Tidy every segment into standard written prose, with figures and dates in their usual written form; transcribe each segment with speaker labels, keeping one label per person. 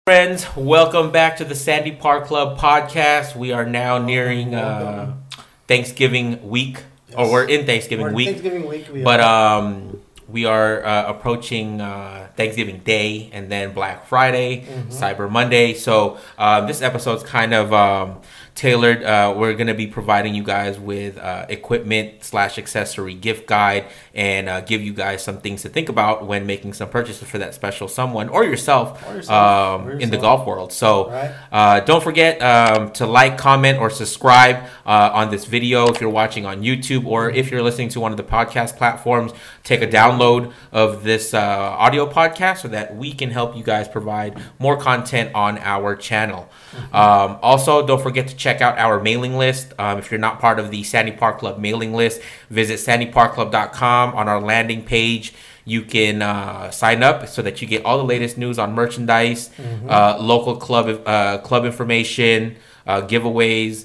Speaker 1: Friends, welcome back to the Sandy Park Club podcast. We are now nearing Thanksgiving week, or we're in Thanksgiving week. We are approaching Thanksgiving Day and then Black Friday, Cyber Monday. So this episode's kind of tailored. We're going to be providing you guys with equipment/accessory gift guide and give you guys some things to think about when making some purchases for that special someone or yourself, in the golf world. So don't forget to like, comment, or subscribe on this video if you're watching on YouTube, or if you're listening to one of the podcast platforms, take a download of this audio podcast so that we can help you guys provide more content on our channel. Also, don't forget to check out our mailing list. If you're not part of the Sandy Park Club mailing list, visit sandyparkclub.com. On our landing page, you can sign up so that you get all the latest news on merchandise, local club information, giveaways,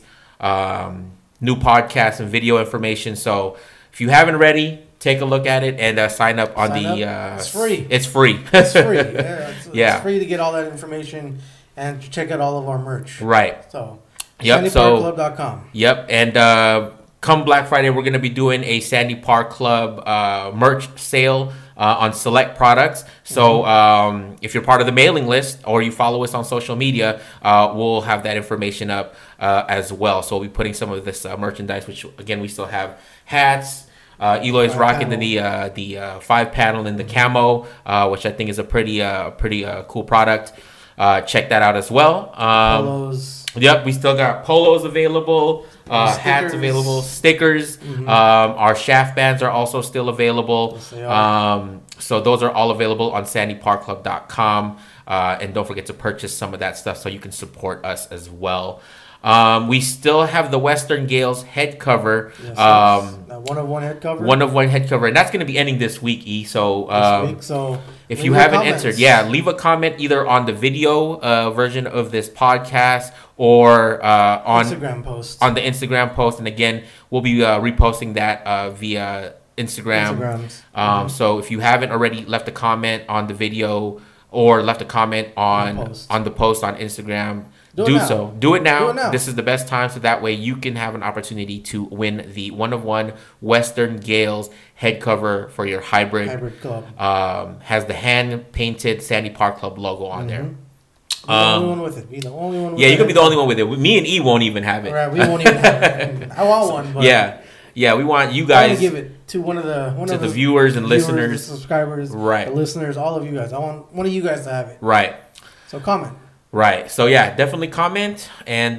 Speaker 1: new podcasts and video information. So if you haven't already, take a look at it and sign up on
Speaker 2: It's free.
Speaker 1: It's free.
Speaker 2: It's free. It's free to get all that information and to check out all of our merch.
Speaker 1: Right.
Speaker 2: So,
Speaker 1: SandyParkClub.com. Yep. And come Black Friday, we're going to be doing a Sandy Park Club merch sale on select products. So if you're part of the mailing list or you follow us on social media, we'll have that information up as well. So we'll be putting some of this merchandise, which again, we still have hats. Eloy's rocking the 5-panel in the camo, which I think is a pretty cool product. Check that out as well.
Speaker 2: Polos.
Speaker 1: Yep, we still got polos available, hats available, stickers. Our shaft bands are also still available. Yes, so those are all available on sandyparkclub.com. And don't forget to purchase some of that stuff so you can support us as well. We still have the Western Gales head cover.
Speaker 2: Yes, that one-of-one head cover.
Speaker 1: One-of-one head cover. And that's going to be ending this week, E. So, if you haven't answered, leave a comment either on the video version of this podcast or on
Speaker 2: Instagram post.
Speaker 1: On the Instagram post. And again, we'll be reposting that via Instagram. So if you haven't already left a comment on the video or left a comment on the post on Instagram, do it now. This is the best time, so that way you can have an opportunity to win the one-of-one Western Gales head cover for your hybrid
Speaker 2: club.
Speaker 1: Has the hand-painted Sandy Park Club logo on there.
Speaker 2: The only one with it. Be the only one with
Speaker 1: you could be the only one with it. Me and E won't even have it.
Speaker 2: Right, we won't even have it. I want one. But
Speaker 1: yeah, we want you guys.
Speaker 2: I want to give it to one of the
Speaker 1: viewers and listeners,
Speaker 2: the subscribers,
Speaker 1: right?
Speaker 2: The listeners, all of you guys. I want one of you guys to have it.
Speaker 1: Right.
Speaker 2: So comment.
Speaker 1: Right. So definitely comment. And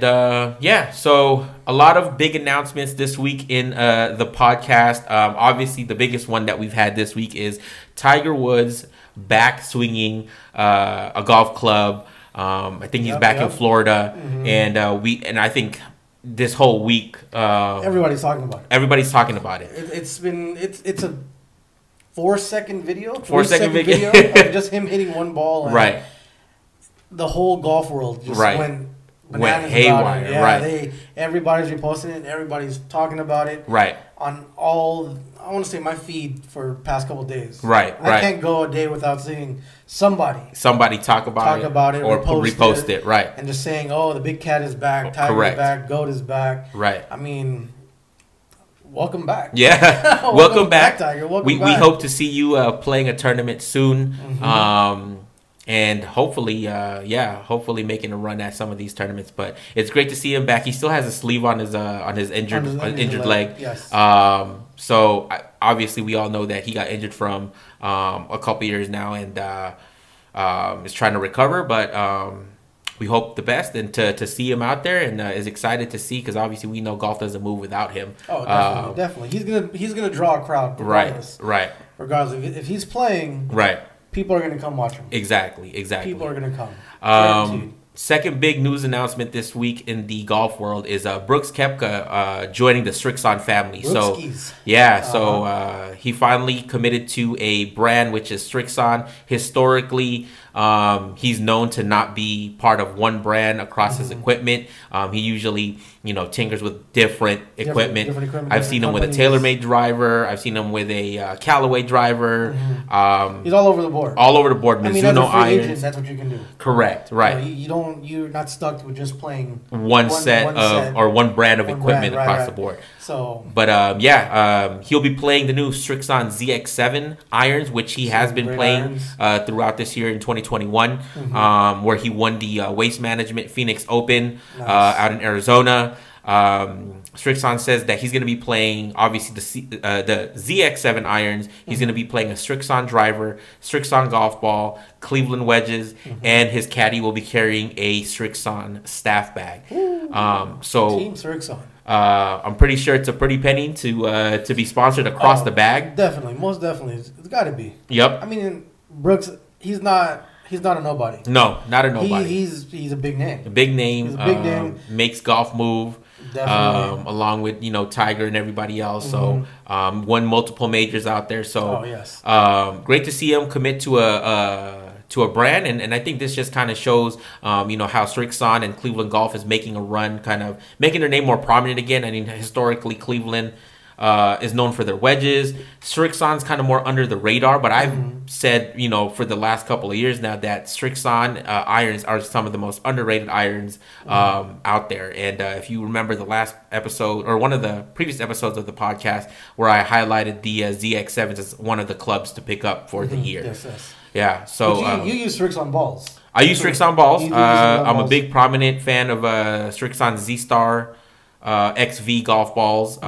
Speaker 1: so a lot of big announcements this week in the podcast. Obviously, the biggest one that we've had this week is Tiger Woods back swinging a golf club. I think he's back in Florida, and I think this whole week
Speaker 2: everybody's talking about it.
Speaker 1: Everybody's talking about it.
Speaker 2: It's a 4-second video.
Speaker 1: 4-second video
Speaker 2: of just him hitting one ball.
Speaker 1: Right.
Speaker 2: The whole golf world just went
Speaker 1: haywire.
Speaker 2: Yeah, everybody's reposting it. Everybody's talking about it.
Speaker 1: Right.
Speaker 2: On all, I want to say my feed for past couple of days.
Speaker 1: Right.
Speaker 2: I can't go a day without seeing somebody
Speaker 1: talk about it or repost it. Right.
Speaker 2: And just saying, oh, the big cat is back. Tiger is back. GOAT is back.
Speaker 1: Right.
Speaker 2: I mean, welcome back.
Speaker 1: Yeah. welcome back,
Speaker 2: Tiger. Welcome
Speaker 1: back.
Speaker 2: We
Speaker 1: hope to see you playing a tournament soon. And hopefully, hopefully making a run at some of these tournaments. But it's great to see him back. He still has a sleeve on his injured leg.
Speaker 2: Yes.
Speaker 1: So obviously, we all know that he got injured from a couple years now, and is trying to recover. But we hope the best, and to see him out there, and is excited to see, because obviously we know golf doesn't move without him.
Speaker 2: Oh, definitely. He's gonna draw a crowd. Regardless.
Speaker 1: Right.
Speaker 2: Regardless, if he's playing.
Speaker 1: Right.
Speaker 2: People are going to come watch him.
Speaker 1: Exactly.
Speaker 2: People are going to come.
Speaker 1: Second big news announcement this week in the golf world is Brooks Koepka joining the Srixon family.
Speaker 2: Brookskis.
Speaker 1: So he finally committed to a brand which is Srixon. Historically, He's known to not be part of one brand across his equipment. He usually, tinkers with different equipment. I've seen him with a TaylorMade driver. I've seen him with a Callaway driver.
Speaker 2: He's all over the board.
Speaker 1: All over the board.
Speaker 2: Mizuno, as a free agent, that's what you can do.
Speaker 1: Correct. Right.
Speaker 2: You're not stuck with just playing
Speaker 1: one set or one brand of equipment across the board.
Speaker 2: So,
Speaker 1: but he'll be playing the new Srixon ZX7 irons, which he has been playing throughout this year in 2021, where he won the Waste Management Phoenix Open out in Arizona. Srixon says that he's going to be playing, obviously, the ZX7 irons. He's going to be playing a Srixon driver, Srixon golf ball, Cleveland wedges, and his caddy will be carrying a Srixon staff bag. So
Speaker 2: Team Srixon.
Speaker 1: I'm pretty sure it's a pretty penny to be sponsored across the bag.
Speaker 2: Definitely, most definitely, it's got to be.
Speaker 1: Yep.
Speaker 2: I mean, Brooks, he's not a nobody.
Speaker 1: No, not a nobody.
Speaker 2: He's a big name.
Speaker 1: A big name.
Speaker 2: He's a big name.
Speaker 1: Makes golf move.
Speaker 2: Definitely.
Speaker 1: Along with Tiger and everybody else. So won multiple majors out there. So
Speaker 2: yes.
Speaker 1: Great to see him commit to a brand, and I think this just kind of shows how Srixon and Cleveland Golf is making a run, kind of making their name more prominent again. I mean, historically Cleveland is known for their wedges. Srixon's kind of more under the radar, but I've said for the last couple of years now that Srixon irons are some of the most underrated irons out there. And if you remember the last episode or one of the previous episodes of the podcast where I highlighted the ZX7s as one of the clubs to pick up for the year.
Speaker 2: Yes.
Speaker 1: Yeah, so
Speaker 2: you use Srixon balls.
Speaker 1: I use Srixon balls. I'm a big prominent fan of Srixon Z-Star XV golf balls.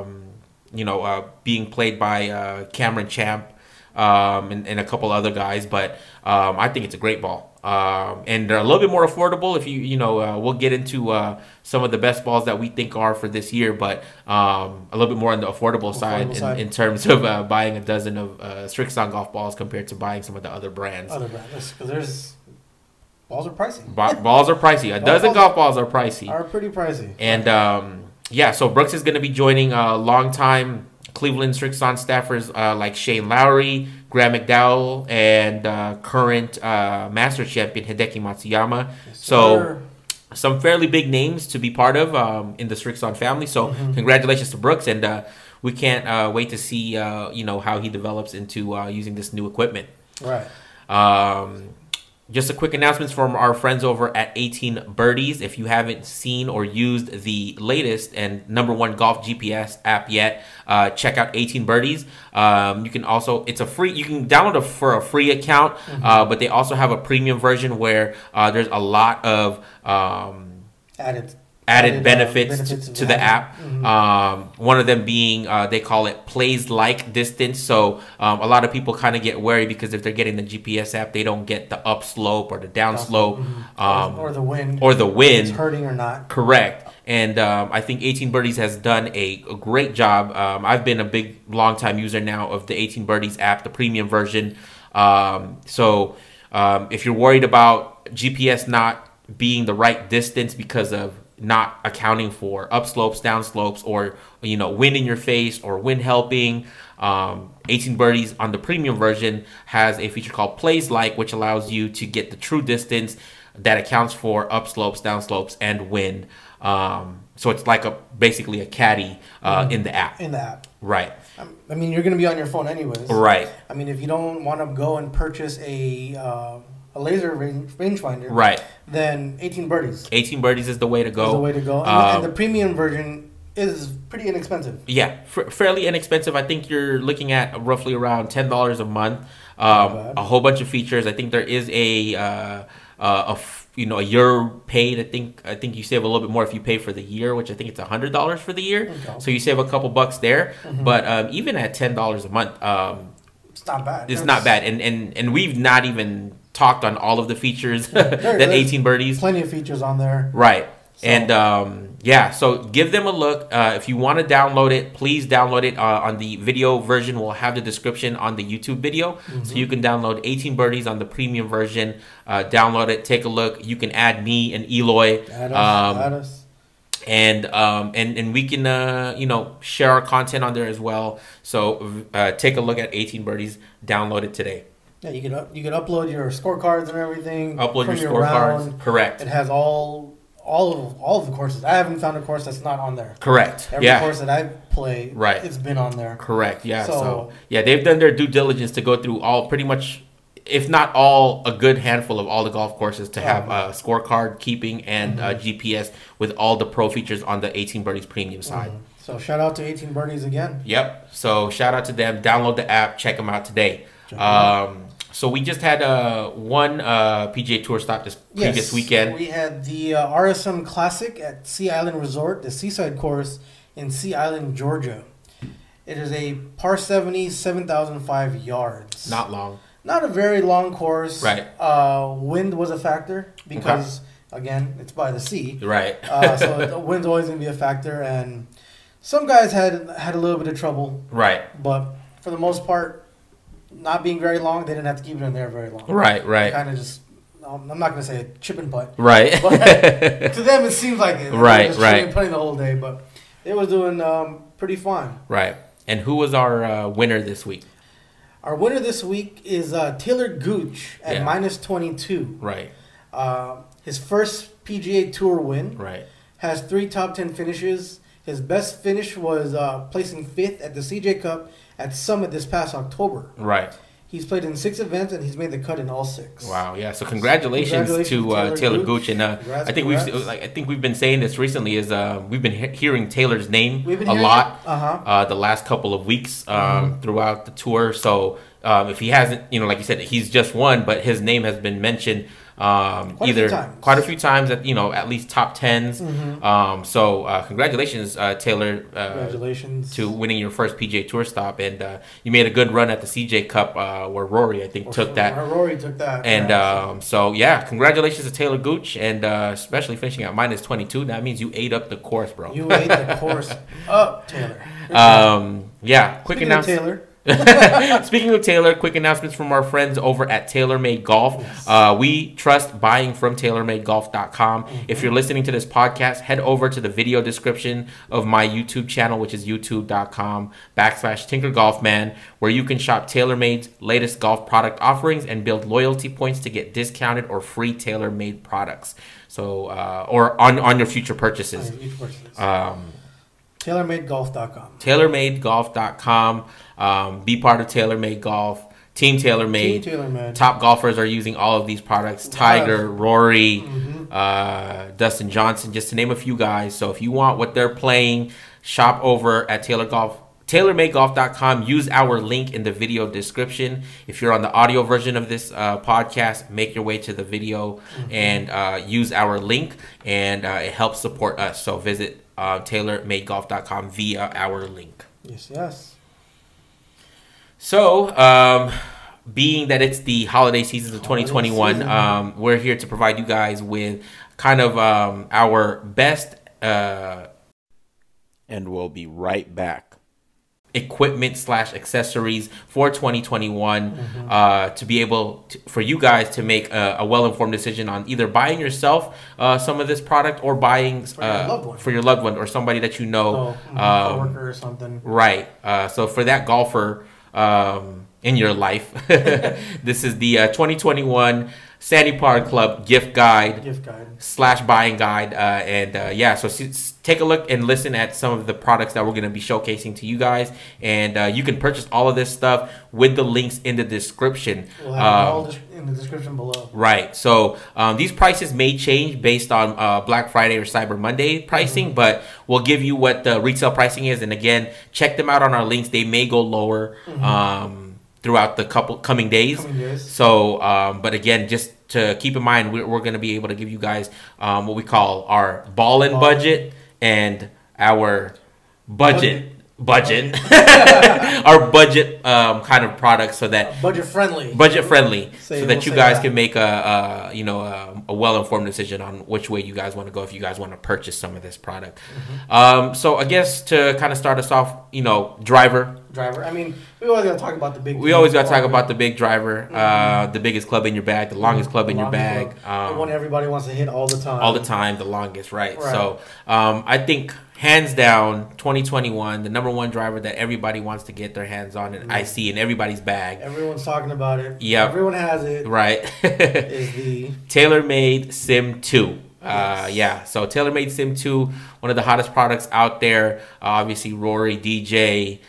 Speaker 1: Being played by Cameron Champ and a couple other guys, but I think it's a great ball. And they're a little bit more affordable. If we'll get into some of the best balls that we think are for this year, but a little bit more on the affordable side in terms of buying a dozen of Srixon golf balls compared to buying some of the other brands.
Speaker 2: Because balls are pricey.
Speaker 1: Balls are pricey. A dozen golf balls are pricey.
Speaker 2: Are pretty pricey.
Speaker 1: And so Brooks is going to be joining longtime Cleveland Srixon staffers like Shane Lowry, Graham McDowell, and current Master Champion Hideki Matsuyama.
Speaker 2: Yes,
Speaker 1: so some fairly big names to be part of in the Srixon family. So congratulations to Brooks, and we can't wait to see how he develops into using this new equipment.
Speaker 2: Right.
Speaker 1: Just a quick announcement from our friends over at 18 Birdies. If you haven't seen or used the latest and #1 golf GPS app yet, check out 18 Birdies. You can also, you can download it for a free account, but they also have a premium version where there's a lot of added benefits to the app. One of them being they call it plays like distance. So a lot of people kind of get wary because if they're getting the GPS app, they don't get the upslope or the downslope,
Speaker 2: or the wind,
Speaker 1: if
Speaker 2: it's hurting or not.
Speaker 1: Correct. And I think 18 Birdies has done a great job. I've been a big long time user now of the 18 Birdies app, the premium version. So if you're worried about GPS not being the right distance because of not accounting for upslopes, downslopes, or wind in your face or wind helping, 18 Birdies on the premium version has a feature called Plays Like, which allows you to get the true distance that accounts for upslopes, downslopes, and wind. So it's like basically a caddy in the app. Right.
Speaker 2: I mean, you're going to be on your phone anyways.
Speaker 1: Right.
Speaker 2: I mean, if you don't want to go and purchase a laser rangefinder,
Speaker 1: right,
Speaker 2: then 18 Birdies.
Speaker 1: 18 Birdies is the way to go.
Speaker 2: And the premium version is pretty inexpensive.
Speaker 1: Yeah, fairly inexpensive. I think you're looking at roughly around $10 a month. A whole bunch of features. I think there is a year paid. I think you save a little bit more if you pay for the year, which I think it's $100 for the year. Okay. So you save a couple bucks there. But even at $10 a month,
Speaker 2: it's not bad.
Speaker 1: It's not bad. And we've not even talked on all of the features that 18 Birdies.
Speaker 2: Plenty of features on there.
Speaker 1: Right. So. And so give them a look. If you want to download it, please download it on the video version. We'll have the description on the YouTube video. So you can download 18 Birdies on the premium version. Download it, take a look. You can add me and Eloy.
Speaker 2: Add us.
Speaker 1: And we can share our content on there as well. So take a look at 18 Birdies. Download it today.
Speaker 2: Yeah, you could upload your scorecards and everything.
Speaker 1: Upload your scorecards. Correct.
Speaker 2: It has all of the courses. I haven't found a course that's not on there.
Speaker 1: Correct.
Speaker 2: Every course that I play,
Speaker 1: right,
Speaker 2: it's been on there.
Speaker 1: Correct. Yeah. So yeah, they've done their due diligence to go through all pretty much, if not all, a good handful of all the golf courses to have scorecard keeping and GPS with all the pro features on the 18 Birdies premium side.
Speaker 2: So shout out to 18 Birdies again.
Speaker 1: Yep. So shout out to them. Download the app. Check them out today. So we just had one PGA Tour stop this previous weekend.
Speaker 2: We had the RSM Classic at Sea Island Resort, the Seaside course in Sea Island, Georgia. It is a par 70, 7,005 yards.
Speaker 1: Not long.
Speaker 2: Not a very long course.
Speaker 1: Right.
Speaker 2: Wind was a factor because, again, it's by the sea.
Speaker 1: Right.
Speaker 2: So the wind's always going to be a factor. And some guys had a little bit of trouble.
Speaker 1: Right.
Speaker 2: But for the most part, not being very long, they didn't have to keep it in there very long.
Speaker 1: Right.
Speaker 2: Kind of just, I'm not going to say a chip and putt.
Speaker 1: Right.
Speaker 2: But to them, it seems like it.
Speaker 1: Right.
Speaker 2: Just chip and putting the whole day. But it was doing pretty fine.
Speaker 1: Right. And who was our winner this week?
Speaker 2: Our winner this week is Taylor Gooch at minus 22.
Speaker 1: Right.
Speaker 2: His first PGA Tour win.
Speaker 1: Right.
Speaker 2: Has 3 top 10 finishes. His best finish was placing 5th at the CJ Cup at Summit this past October.
Speaker 1: Right.
Speaker 2: He's played in 6 events and he's made the cut in all 6.
Speaker 1: Wow, yeah. So congratulations to Taylor Gooch. And I think we've been saying this recently is we've been hearing Taylor's name a lot the last couple of weeks throughout the tour. So if he hasn't, like you said, he's just won, but his name has been mentioned quite a few times at at least top 10s. So congratulations, Taylor.
Speaker 2: Congratulations
Speaker 1: to winning your first PGA Tour stop, and you made a good run at the CJ Cup where Rory took that.
Speaker 2: Rory took that,
Speaker 1: and so yeah, congratulations to Taylor Gooch, and especially finishing at minus 22. That means you ate up the course, bro.
Speaker 2: You ate the course up, Taylor.
Speaker 1: Yeah, quick announcement.
Speaker 2: Taylor.
Speaker 1: Speaking of Taylor, quick announcements from our friends over at TaylorMade Golf. Yes. We trust buying from TaylorMadeGolf.com. If you're listening to this podcast, head over to the video description of my YouTube channel, which is youtube.com/TinkerGolfman, where you can shop TaylorMade's latest golf product offerings and build loyalty points to get discounted or free TaylorMade products. So, or on your future purchases.
Speaker 2: TaylorMadeGolf.com.
Speaker 1: TaylorMadeGolf.com. Be part of TaylorMade Golf. Team TaylorMade. Top golfers are using all of these products. Tiger, Rory, Dustin Johnson, just to name a few guys. So if you want what they're playing, shop over at TaylorMadeGolf.com. Use our link in the video description. If you're on the audio version of this podcast, make your way to the video and use our link, and it helps support us. So visit TaylorMadeGolf.com via our link.
Speaker 2: Yes.
Speaker 1: So, being that it's the holiday seasons of 2021, we're here to provide you guys with kind of our best, and we'll be right back, equipment/accessories for 2021 to be able for you guys to make a well-informed decision on either buying yourself some of this product or buying for your loved one or somebody that you know,
Speaker 2: coworker or something.
Speaker 1: Right. So for that golfer in your life, this is the 2021 Sandy Par Club gift guide / buying guide, so take a look and listen at some of the products that we're going to be showcasing to you guys, and you can purchase all of this stuff with the links in the description.
Speaker 2: We'll have all in the description below.
Speaker 1: Right. So these prices may change based on Black Friday or Cyber Monday pricing, but we'll give you what the retail pricing is, and again, check them out on our links. They may go lower throughout the coming days. So, but again, just to keep in mind, we're going to be able to give you guys what we call our ball-in budget and our budget. Our budget kind of products, so that
Speaker 2: budget friendly,
Speaker 1: so that you guys can make a well-informed decision on which way you guys want to go if you guys want to purchase some of this product. So I guess to kind of start us off, driver.
Speaker 2: I mean, we always got to talk about the big.
Speaker 1: We always got to talk about the big driver, the biggest club in your bag, the longest club in your bag,
Speaker 2: the one everybody wants to hit all the time.
Speaker 1: The longest, right? So I think hands down, 2021, the number one driver that everybody wants to get their hands on, and I see in everybody's bag.
Speaker 2: Everyone's talking about it.
Speaker 1: Yep.
Speaker 2: Everyone has it.
Speaker 1: Right.
Speaker 2: Is the
Speaker 1: TaylorMade Sim 2.
Speaker 2: Yes.
Speaker 1: Yeah, so TaylorMade Sim 2, one of the hottest products out there. Obviously, Rory, DJ.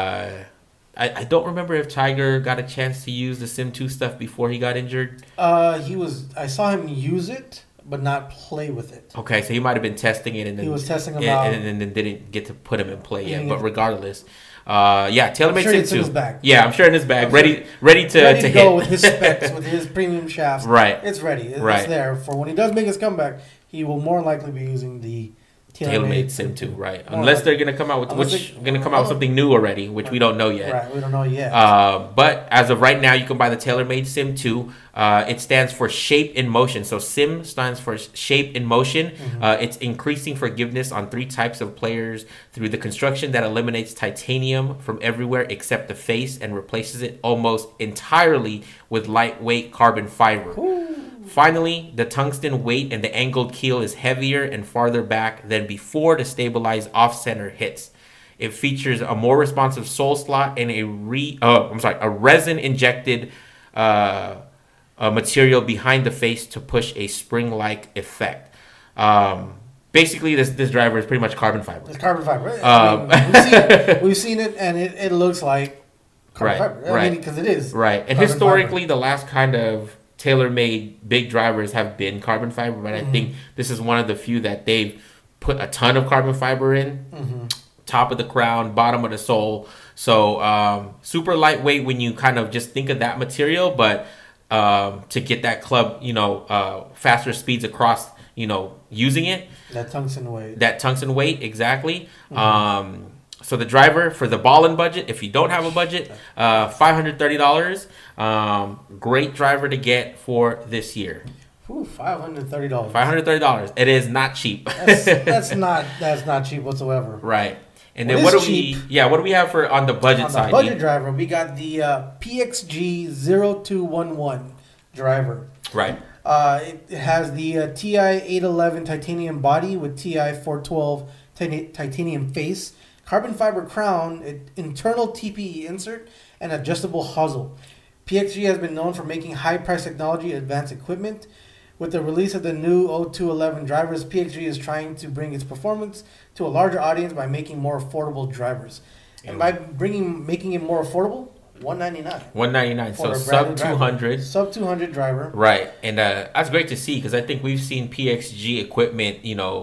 Speaker 1: I don't remember if Tiger got a chance to use the Sim 2 stuff before he got injured.
Speaker 2: I saw him use it, but not play with it.
Speaker 1: Okay, so he might have been testing it, and then
Speaker 2: he was testing them out,
Speaker 1: and then didn't get to put him in play yet.
Speaker 2: Yeah.
Speaker 1: But regardless, TaylorMade
Speaker 2: Sim
Speaker 1: Sim 2.
Speaker 2: In his bag.
Speaker 1: Yeah, I'm sure in his bag, ready to
Speaker 2: go
Speaker 1: hit
Speaker 2: with his specs, with his premium shafts.
Speaker 1: Right,
Speaker 2: it's ready. It's
Speaker 1: right.
Speaker 2: there for when he does make his comeback. He will more likely be using the
Speaker 1: TaylorMade Sim 2, right? Unless they're gonna come out with something new already, which we don't know yet.
Speaker 2: Right, we don't know yet.
Speaker 1: But as of right now, you can buy the TaylorMade Sim 2. It stands for Shape in Motion. So Sim stands for Shape in Motion. It's increasing forgiveness on 3 types of players through the construction that eliminates titanium from everywhere except the face and replaces it almost entirely with lightweight carbon fiber.
Speaker 2: Ooh.
Speaker 1: Finally, the tungsten weight and the angled keel is heavier and farther back than before to stabilize off-center hits. It features a more responsive sole slot and a resin-injected material behind the face to push a spring-like effect. Basically, this driver is pretty much carbon fiber.
Speaker 2: It's carbon fiber. We've seen it, and it looks like carbon fiber. I mean, because it is.
Speaker 1: Right, and historically, the last kind of TaylorMade big drivers have been carbon fiber, but I think this is one of the few that they've put a ton of carbon fiber in. Top of the crown, bottom of the sole. So super lightweight when you kind of just think of that material, but to get that club, faster speeds across, using it.
Speaker 2: That tungsten
Speaker 1: weight, exactly. So the driver for the ballin' budget, if you don't have a budget, $530. Great driver to get for this year.
Speaker 2: Ooh, $530.
Speaker 1: $530. It is not cheap.
Speaker 2: That's not cheap whatsoever.
Speaker 1: Right. And then what do we have for on the budget side?
Speaker 2: On the budget driver, we got the PXG 0211 driver.
Speaker 1: Right.
Speaker 2: It has the TI 811 titanium body with TI 412 titanium face, carbon fiber crown, internal TPE insert, and adjustable hosel. PXG has been known for making high-price technology and advanced equipment. With the release of the new 0211 drivers, PXG is trying to bring its performance to a larger audience by making more affordable drivers. And by making it more affordable, $199.
Speaker 1: $199. So sub 200.
Speaker 2: Sub 200 driver.
Speaker 1: Right. And that's great to see because I think we've seen PXG equipment,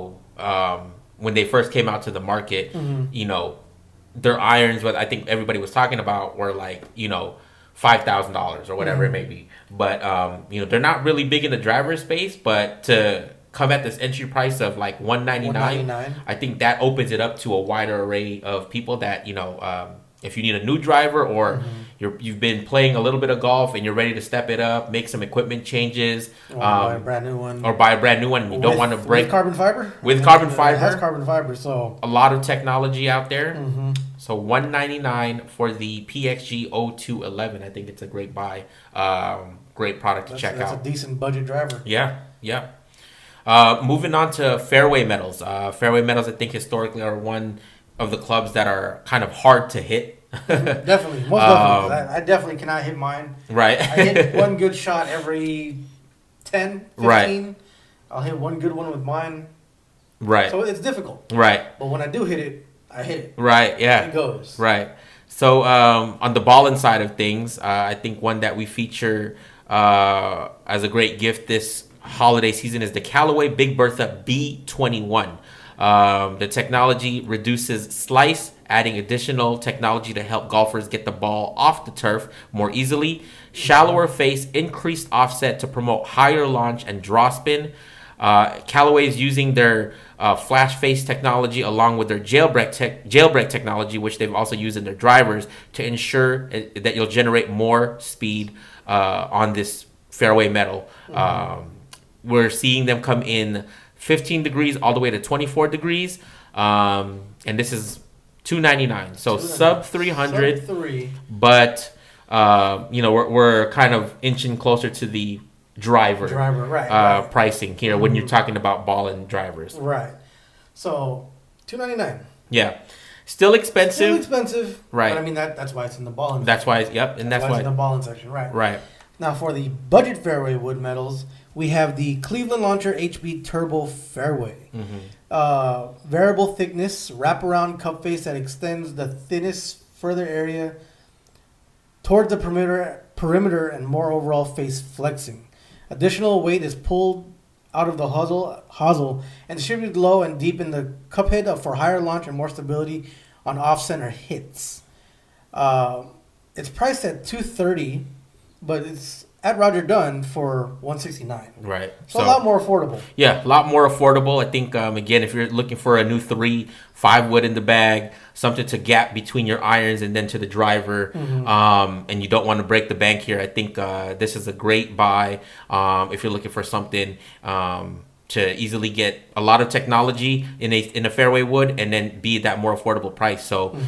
Speaker 1: when they first came out to the market, their irons, what I think everybody was talking about were like, $5,000 or whatever it may be. But, they're not really big in the driver space, but to come at this entry price of like $199, I think that opens it up to a wider array of people that, if you need a new driver or you've been playing a little bit of golf and you're ready to step it up, make some equipment changes,
Speaker 2: or buy a brand new one,
Speaker 1: and you don't want to break
Speaker 2: with carbon fiber.
Speaker 1: With carbon fiber,
Speaker 2: it has carbon fiber, so
Speaker 1: a lot of technology out there. So $199 for the PXG 0211. I think it's a great buy. Great product to check out.
Speaker 2: That's a decent budget driver.
Speaker 1: Yeah. Moving on to Fairway Metals. Fairway Metals, I think historically are one of the clubs that are kind of hard to hit.
Speaker 2: Definitely, most definitely. I definitely cannot hit mine.
Speaker 1: Right.
Speaker 2: I hit one good shot every 10, 15.
Speaker 1: Right.
Speaker 2: I'll hit one good one with mine.
Speaker 1: Right.
Speaker 2: So it's difficult.
Speaker 1: Right.
Speaker 2: But when I do hit it, I hit it.
Speaker 1: Right. Yeah.
Speaker 2: It goes.
Speaker 1: Right. So on the ballin' side of things, I think one that we feature as a great gift this holiday season is the Callaway Big Bertha B21. The technology reduces slice, adding additional technology to help golfers get the ball off the turf more easily. Shallower face, increased offset to promote higher launch and draw spin. Callaway is using their flash face technology along with their jailbreak technology, which they've also used in their drivers, to ensure that you'll generate more speed on this fairway metal. We're seeing them come in 15 degrees all the way to 24 degrees, and this is $299, so sub 300.
Speaker 2: Sub 3.
Speaker 1: But we're kind of inching closer to the driver
Speaker 2: right.
Speaker 1: pricing here when you're talking about ball and drivers.
Speaker 2: Right. So $299.
Speaker 1: Yeah, still expensive.
Speaker 2: Still expensive,
Speaker 1: right?
Speaker 2: But I mean that's why it's in the ball.
Speaker 1: That's why. Yep, and that's why
Speaker 2: it's in the ball section, right?
Speaker 1: Right.
Speaker 2: Now for the budget fairway wood metals, we have the Cleveland Launcher HB Turbo Fairway. Variable thickness, wraparound cup face that extends the thinnest further area towards the perimeter and more overall face flexing. Additional weight is pulled out of the hosel and distributed low and deep in the cup head for higher launch and more stability on off-center hits. It's priced at $230, but it's at Roger Dunn for $169.
Speaker 1: Right.
Speaker 2: So a lot more affordable.
Speaker 1: Yeah, a lot more affordable. I think, again, if you're looking for a new 3-5 wood in the bag, something to gap between your irons and then to the driver, and you don't want to break the bank here, I think this is a great buy if you're looking for something to easily get a lot of technology in a fairway wood and then be that more affordable price. So,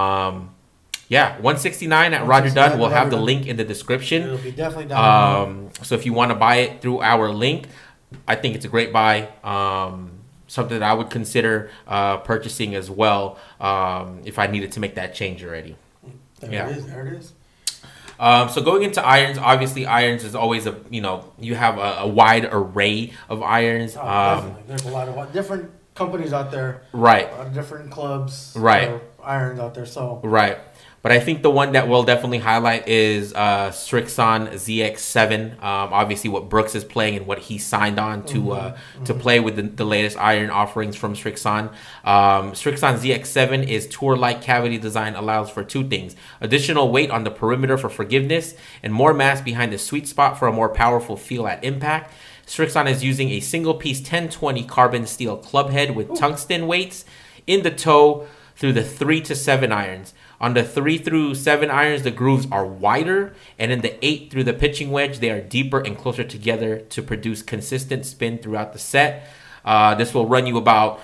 Speaker 1: yeah, $169 at Roger Dunn. We'll have the link in the description.
Speaker 2: It'll be definitely down.
Speaker 1: So if you want to buy it through our link, I think it's a great buy. Something that I would consider purchasing as well if I needed to make that change already.
Speaker 2: There it is.
Speaker 1: So going into irons, obviously irons is always you have a wide array of irons.
Speaker 2: Definitely. There's a lot of different companies out there.
Speaker 1: Right.
Speaker 2: Different clubs.
Speaker 1: Right.
Speaker 2: Irons out there. So.
Speaker 1: Right. But I think the one that we'll definitely highlight is Srixon ZX7. Obviously, what Brooks is playing and what he signed on to play with the latest iron offerings from Srixon. Srixon ZX7 is tour-like cavity design, allows for two things: additional weight on the perimeter for forgiveness and more mass behind the sweet spot for a more powerful feel at impact. Srixon is using a single-piece 1020 carbon steel club head with tungsten weights in the toe through the 3 to 7 irons. On the 3 through 7 irons, the grooves are wider, and in the 8 through the pitching wedge, they are deeper and closer together to produce consistent spin throughout the set. This will run you about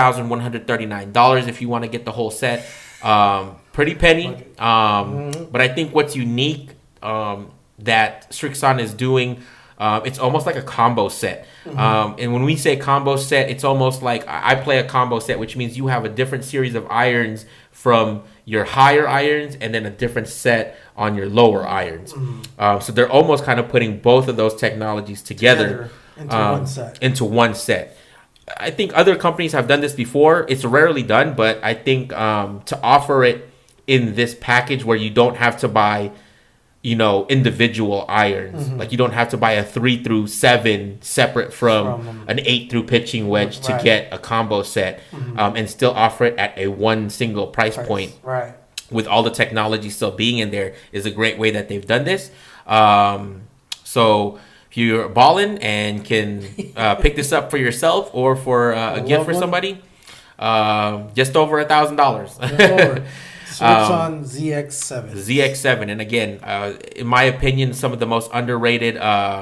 Speaker 1: $1,139 if you want to get the whole set. Pretty penny. But I think what's unique that Srixon is doing, it's almost like a combo set. And when we say combo set, it's almost like I play a combo set, which means you have a different series of irons from your higher irons and then a different set on your lower irons. So they're almost kind of putting both of those technologies together into one set. I think other companies have done this before. It's rarely done, but I think to offer it in this package where you don't have to buy individual irons. Like you don't have to buy a 3 through 7 separate from an 8 through pitching wedge to get a combo set, and still offer it at a one single price point.
Speaker 2: Right.
Speaker 1: With all the technology still being in there is a great way that they've done this. So if you're balling and can pick this up for yourself or for a gift for somebody, just over $1,000.
Speaker 2: Srixon ZX7.
Speaker 1: ZX7, and again, in my opinion, some of the most underrated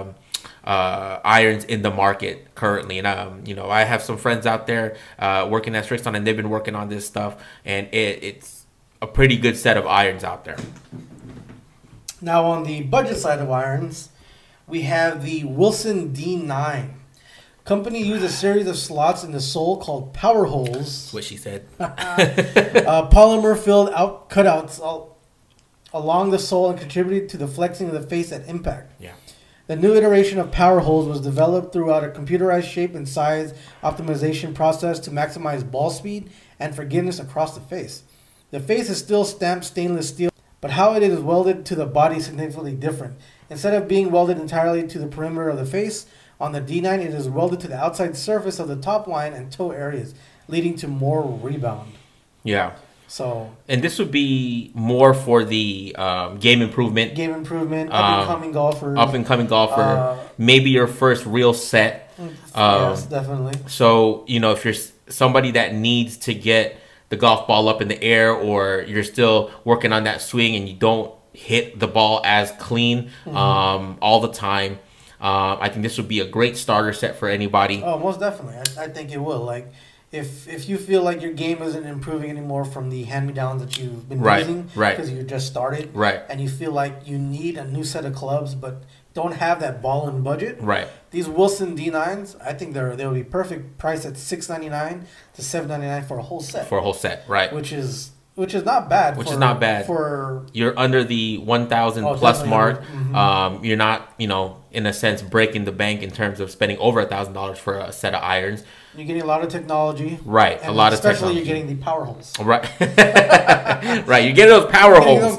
Speaker 1: irons in the market currently. And I have some friends out there working at Srixon, and they've been working on this stuff, and it's a pretty good set of irons out there.
Speaker 2: Now on the budget side of irons, we have the Wilson D9. Company used a series of slots in the sole called power holes.
Speaker 1: That's what she said.
Speaker 2: Polymer-filled cutouts along the sole and contributed to the flexing of the face at impact.
Speaker 1: Yeah.
Speaker 2: The new iteration of power holes was developed throughout a computerized shape and size optimization process to maximize ball speed and forgiveness across the face. The face is still stamped stainless steel, but how it is welded to the body is significantly different. Instead of being welded entirely to the perimeter of the face, on the D9, it is welded to the outside surface of the top line and toe areas, leading to more rebound.
Speaker 1: Yeah.
Speaker 2: So.
Speaker 1: And this would be more for the game improvement.
Speaker 2: Up-and-coming golfer.
Speaker 1: Maybe your first real set.
Speaker 2: Yes, definitely.
Speaker 1: So, if you're somebody that needs to get the golf ball up in the air, or you're still working on that swing and you don't hit the ball as clean all the time, I think this would be a great starter set for anybody.
Speaker 2: Oh, most definitely. I think it will. Like, if you feel like your game isn't improving anymore from the hand-me-downs that you've been using, because you just started,
Speaker 1: right,
Speaker 2: and you feel like you need a new set of clubs, but don't have that ball-in budget,
Speaker 1: Right.
Speaker 2: these Wilson D9s, I think they'll be perfect price at $6.99 to $7.99 for a whole set.
Speaker 1: For a whole set, right.
Speaker 2: Which is not bad.
Speaker 1: Which is not bad. You're under the 1,000 plus mark.
Speaker 2: Mm-hmm.
Speaker 1: You're not, in a sense, breaking the bank in terms of spending over $1,000 for a set of irons.
Speaker 2: You're getting a lot of technology.
Speaker 1: Right. A lot of technology.
Speaker 2: Especially you're getting the power holes.
Speaker 1: Right. Right. You're getting those power holes.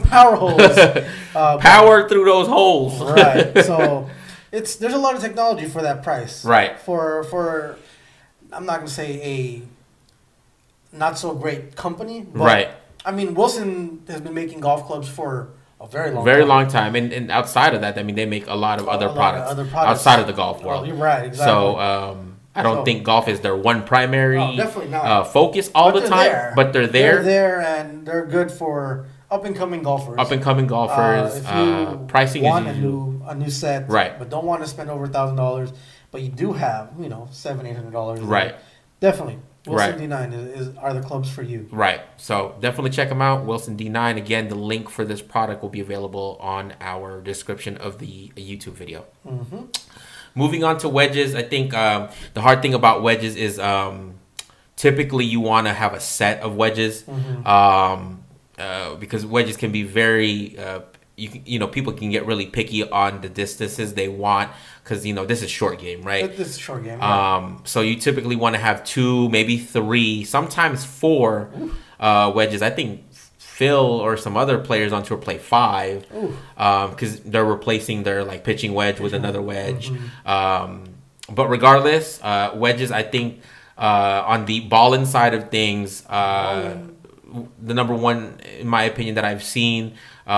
Speaker 1: Power through those holes.
Speaker 2: Right. So there's a lot of technology for that price.
Speaker 1: Right.
Speaker 2: For I'm not gonna say a not so great company. But,
Speaker 1: right.
Speaker 2: I mean, Wilson has been making golf clubs for a very
Speaker 1: long time. And outside of that, I mean, they make a lot of other products outside of the golf world.
Speaker 2: You're right, exactly.
Speaker 1: So I don't think golf is their one primary
Speaker 2: definitely not.
Speaker 1: focus all the time. But they're there.
Speaker 2: They're there, and they're good for up-and-coming golfers.
Speaker 1: If you pricing
Speaker 2: want a new set,
Speaker 1: right,
Speaker 2: but don't want to spend over $1,000, but you do have $700-800,
Speaker 1: right?
Speaker 2: Definitely, Wilson D9 are the clubs for you.
Speaker 1: Right. So definitely check them out. Wilson D9. Again, the link for this product will be available on our description of the YouTube video.
Speaker 2: Mm-hmm.
Speaker 1: Moving on to wedges, I think the hard thing about wedges is typically you want to have a set of wedges.
Speaker 2: Mm-hmm.
Speaker 1: Because wedges can be very, people can get really picky on the distances they want because, this is short game, right?
Speaker 2: This is short game. Right.
Speaker 1: So you typically want to have 2, maybe 3, sometimes 4 wedges. I think Phil or some other players on tour play 5 because they're replacing their pitching wedge with another wedge.
Speaker 2: Mm-hmm.
Speaker 1: But regardless, wedges, I think on the ball-in side of things, the number one, in my opinion, that I've seen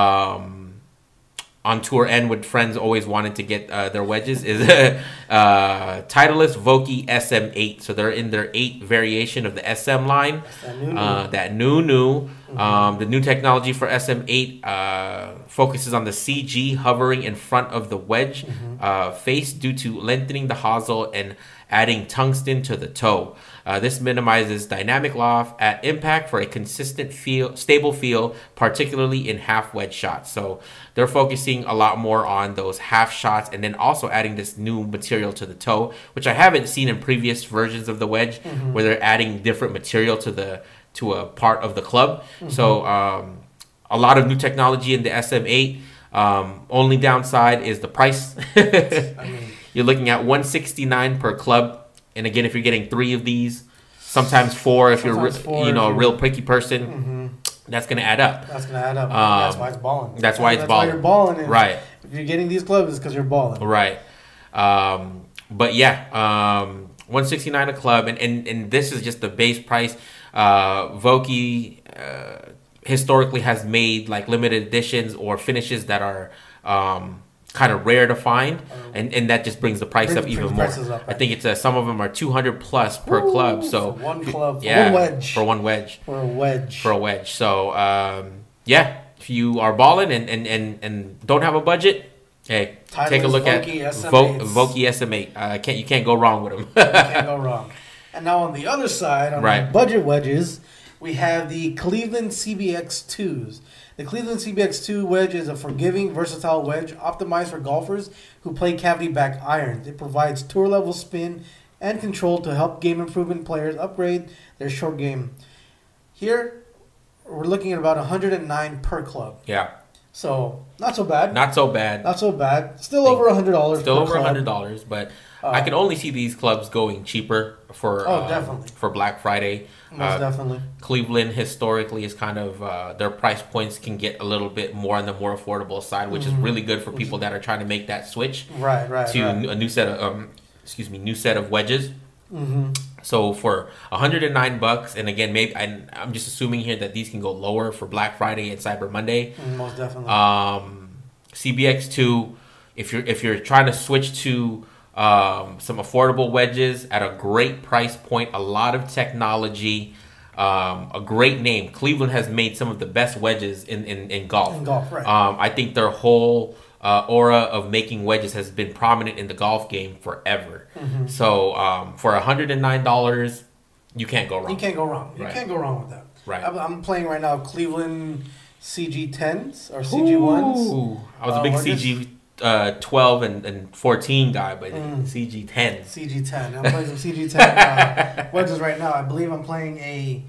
Speaker 1: on tour and with friends always wanted to get their wedges is Titleist Vokey SM8. So they're in their 8 variation of the SM line. That new. The new technology for SM8 focuses on the CG hovering in front of the wedge face due to lengthening the hosel and adding tungsten to the toe. This minimizes dynamic loft at impact for a consistent stable feel, particularly in half wedge shots. So they're focusing a lot more on those half shots and then also adding this new material to the toe, which I haven't seen in previous versions of the wedge, where they're adding different material to a part of the club. So a lot of new technology in the SM8. Only downside is the price. You're looking at $169 per club. And again, if you're getting 3 of these, sometimes 4 if you're a real picky person, that's going to add up.
Speaker 2: That's going to add up. That's why it's balling.
Speaker 1: That's why
Speaker 2: you're balling.
Speaker 1: Right.
Speaker 2: If you're getting these clubs, it's because you're balling.
Speaker 1: Right. But yeah, $169 a club, and this is just the base price. Vokey historically has made limited editions or finishes that are kind of rare to find, and that just brings the price up even more. Up, I think it's some of them are $200+ per club. So
Speaker 2: for one club,
Speaker 1: for one wedge,
Speaker 2: for a wedge.
Speaker 1: So if you are balling and don't have a budget, hey, take a look at Vokey SM8. You can't go wrong with them.
Speaker 2: You can't go wrong. And now on the other side, on the budget wedges, we have the Cleveland CBX2s. The Cleveland CBX2 wedge is a forgiving, versatile wedge optimized for golfers who play cavity back irons. It provides tour level spin and control to help game improvement players upgrade their short game. Here, we're looking at about $109 per club.
Speaker 1: Yeah.
Speaker 2: So not so bad.
Speaker 1: Not so bad.
Speaker 2: Still over $100.
Speaker 1: Still over $100, but I can only see these clubs going cheaper for
Speaker 2: definitely
Speaker 1: for Black Friday.
Speaker 2: Most definitely.
Speaker 1: Cleveland historically is kind of their price points can get a little bit more on the more affordable side, which is really good for people that are trying to make that switch to a new set of new set of wedges. So for $109, and again, maybe I'm just assuming here that these can go lower for Black Friday and Cyber Monday.
Speaker 2: Most definitely.
Speaker 1: CBX2, if you're trying to switch to some affordable wedges at a great price point, a lot of technology, a great name. Cleveland has made some of the best wedges in golf.
Speaker 2: In golf, right.
Speaker 1: I think their whole aura of making wedges has been prominent in the golf game forever. So for $109, you can't go wrong.
Speaker 2: You can't go wrong. You can't go wrong with that.
Speaker 1: Right.
Speaker 2: I'm playing right now Cleveland CG10s or CG1s.
Speaker 1: I was a big CG 12 and 14 guy, but CG10.
Speaker 2: CG10. I'm playing some CG10 wedges right now. I believe I'm playing a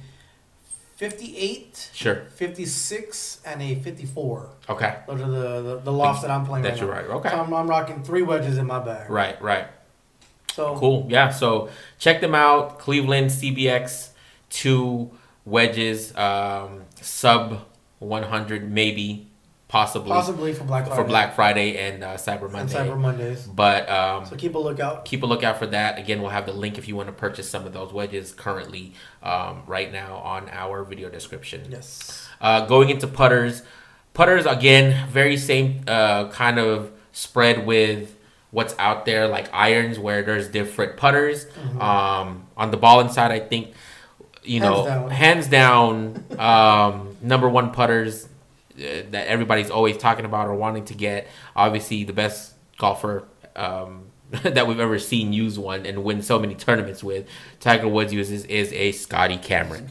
Speaker 2: 58,
Speaker 1: Sure.
Speaker 2: 56, and a 54.
Speaker 1: Okay.
Speaker 2: Those are the lofts that I'm playing.
Speaker 1: That's
Speaker 2: right
Speaker 1: right.
Speaker 2: now.
Speaker 1: Okay.
Speaker 2: So I'm rocking 3 wedges in my bag.
Speaker 1: Right.
Speaker 2: So
Speaker 1: Cool. Yeah. So check them out. Cleveland CBX 2 wedges, sub 100 maybe. Possibly for Black Friday.
Speaker 2: For
Speaker 1: Black Friday and Cyber Monday.
Speaker 2: And Cyber Mondays.
Speaker 1: But
Speaker 2: so keep a lookout.
Speaker 1: Keep a lookout for that. Again, we'll have the link if you want to purchase some of those wedges currently right now on our video description.
Speaker 2: Yes.
Speaker 1: Going into putters. Putters, again, very same kind of spread with what's out there, like irons, where there's different putters. On the ball inside, I think, hands down, number one putters that everybody's always talking about or wanting to get. Obviously, the best golfer that we've ever seen use one and win so many tournaments with, Tiger Woods uses, is a Scotty Cameron.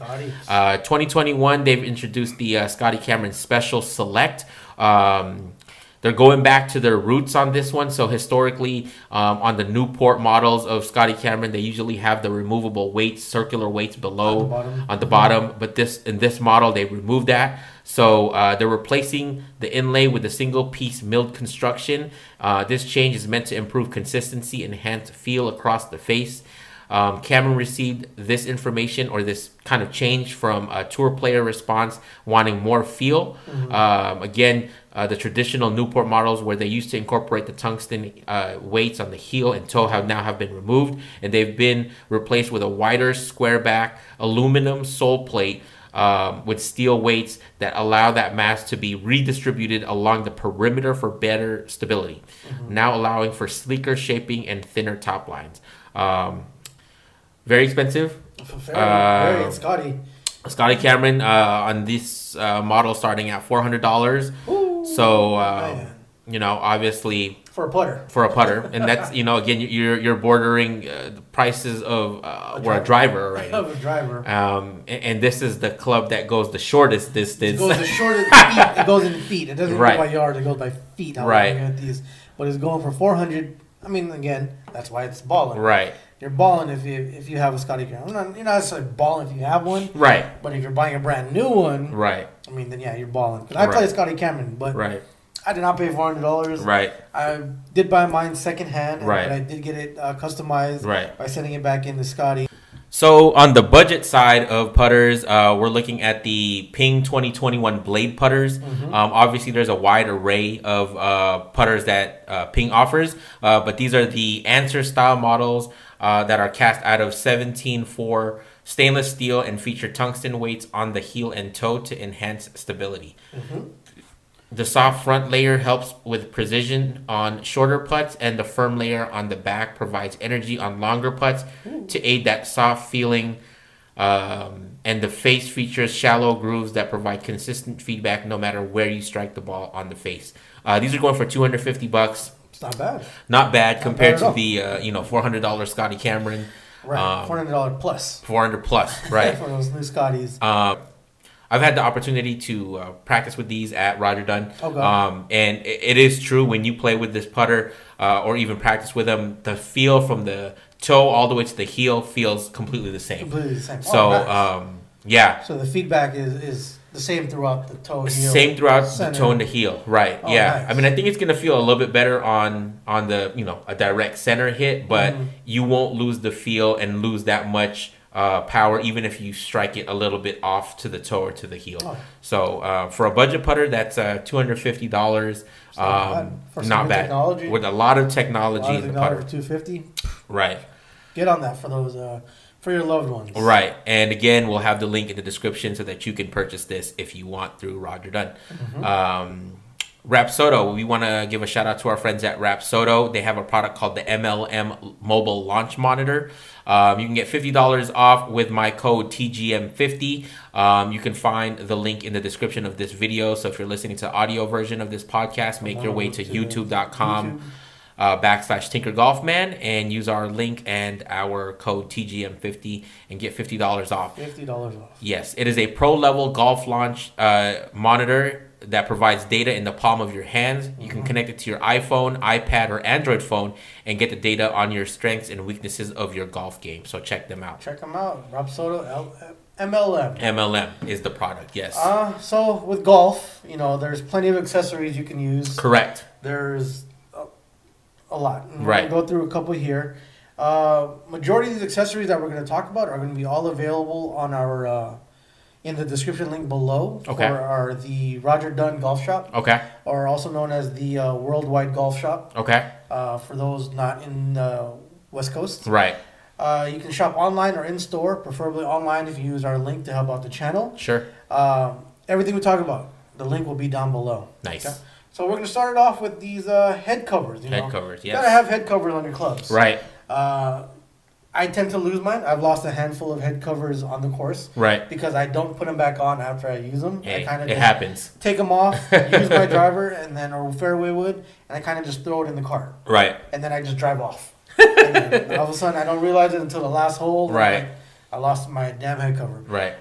Speaker 1: 2021, they've introduced the Scotty Cameron Special Select. They're going back to their roots on this one. So historically, on the Newport models of Scotty Cameron, they usually have the removable weights, circular weights below on the bottom. But in this model, they removed that. So they're replacing the inlay with a single piece milled construction. This change is meant to improve consistency, enhance feel across the face. Cameron received this information or this kind of change from a tour player response wanting more feel. Again, the traditional Newport models where they used to incorporate the tungsten weights on the heel and toe have been removed, and they've been replaced with a wider square back aluminum sole plate with steel weights that allow that mass to be redistributed along the perimeter for better stability, now allowing for sleeker shaping and thinner top lines. Very expensive.
Speaker 2: Very Scotty.
Speaker 1: Scotty Cameron on this model starting at $400. So obviously
Speaker 2: for a putter,
Speaker 1: and that's again you're bordering the prices of a driver already.
Speaker 2: Of a driver.
Speaker 1: And this is the club that goes the shortest distance.
Speaker 2: It goes the shortest feet. It goes in feet. It doesn't go by yards. It goes by feet. At these, but it's going for 400. I mean, again, that's why it's balling.
Speaker 1: Right.
Speaker 2: You're balling if you have a Scotty Cameron. You're not necessarily balling if you have one.
Speaker 1: Right.
Speaker 2: But if you're buying a brand new one.
Speaker 1: Right.
Speaker 2: I mean, then yeah, you're balling. Because I play Scotty Cameron, but I did not pay $400.
Speaker 1: Right.
Speaker 2: I did buy mine secondhand.
Speaker 1: Right.
Speaker 2: But I did get it customized.
Speaker 1: Right.
Speaker 2: By sending it back into Scotty.
Speaker 1: So on the budget side of putters, we're looking at the Ping 2021 Blade putters. Obviously, there's a wide array of putters that Ping offers, but these are the Answer style models that are cast out of 17-4 stainless steel and feature tungsten weights on the heel and toe to enhance stability. The soft front layer helps with precision on shorter putts, and the firm layer on the back provides energy on longer putts to aid that soft feeling. And the face features shallow grooves that provide consistent feedback no matter where you strike the ball on the face. These are going for $250.
Speaker 2: It's not bad.
Speaker 1: Not bad compared to the $400 Scotty Cameron.
Speaker 2: Right, $400 plus.
Speaker 1: $400 plus, right?
Speaker 2: For those new Scotties.
Speaker 1: I've had the opportunity to practice with these at Roger Dunn. And it is true when you play with this putter or even practice with them, the feel from the toe all the way to the heel feels completely the same.
Speaker 2: Completely the same.
Speaker 1: So,
Speaker 2: nice.
Speaker 1: Yeah.
Speaker 2: So the feedback is the same throughout the toe and heel.
Speaker 1: Same throughout the toe and the heel, right? Yeah.
Speaker 2: Nice.
Speaker 1: I mean, I think it's gonna feel a little bit better on the a direct center hit, but you won't lose the feel and lose that much power, even if you strike it a little bit off to the toe or to the heel. So for a budget putter, that's $250. Not bad.
Speaker 2: Technology.
Speaker 1: With a lot of technology in the putter.
Speaker 2: For $250.
Speaker 1: Right.
Speaker 2: Get on that for those for your loved ones.
Speaker 1: Right. And again, we'll have the link in the description so that you can purchase this if you want through Roger Dunn. Rapsodo, we want to give a shout out to our friends at Rapsodo. They have a product called the MLM Mobile Launch Monitor. You can get $50 off with my code TGM50. You can find the link in the description of this video. So if you're listening to the audio version of this podcast, make your way to youtube.com /TinkerGolfman and use our link and our code TGM50 and get $50 off.
Speaker 2: $50 off.
Speaker 1: Yes, it is a pro level golf launch monitor. that provides data in the palm of your hands. You can connect it to your iPhone, iPad, or Android phone and get the data on your strengths and weaknesses of your golf game. So check them out.
Speaker 2: Check them out. Rapsodo MLM.
Speaker 1: MLM is the product, yes.
Speaker 2: So with golf, there's plenty of accessories you can use.
Speaker 1: Correct.
Speaker 2: There's a lot. We're
Speaker 1: Right.
Speaker 2: going to go through a couple here. Majority of these accessories that we're going to talk about are going to be all available on our in the description link below
Speaker 1: Okay.
Speaker 2: for the Roger Dunn Golf Shop,
Speaker 1: Okay.
Speaker 2: or also known as the Worldwide Golf Shop.
Speaker 1: Okay.
Speaker 2: For those not in West Coast,
Speaker 1: Right.
Speaker 2: you can shop online or in store, preferably online if you use our link to help out the channel.
Speaker 1: Sure.
Speaker 2: Everything we talk about, the link will be down below.
Speaker 1: Nice.
Speaker 2: Okay? So we're going to start it off with these head covers.
Speaker 1: Head covers,
Speaker 2: You
Speaker 1: yes.
Speaker 2: gotta have head covers on your clubs.
Speaker 1: Right.
Speaker 2: I tend to lose mine. I've lost a handful of head covers on the course
Speaker 1: Right.
Speaker 2: because I don't put them back on after I use them.
Speaker 1: Hey,
Speaker 2: I kind of
Speaker 1: it happens.
Speaker 2: take them off, use my driver and then or fairway wood, and I kind of just throw it in the cart,
Speaker 1: Right.
Speaker 2: and then I just drive off. And then all of a sudden, I don't realize it until the last hole. and
Speaker 1: Right.
Speaker 2: I lost my damn head cover.
Speaker 1: Right.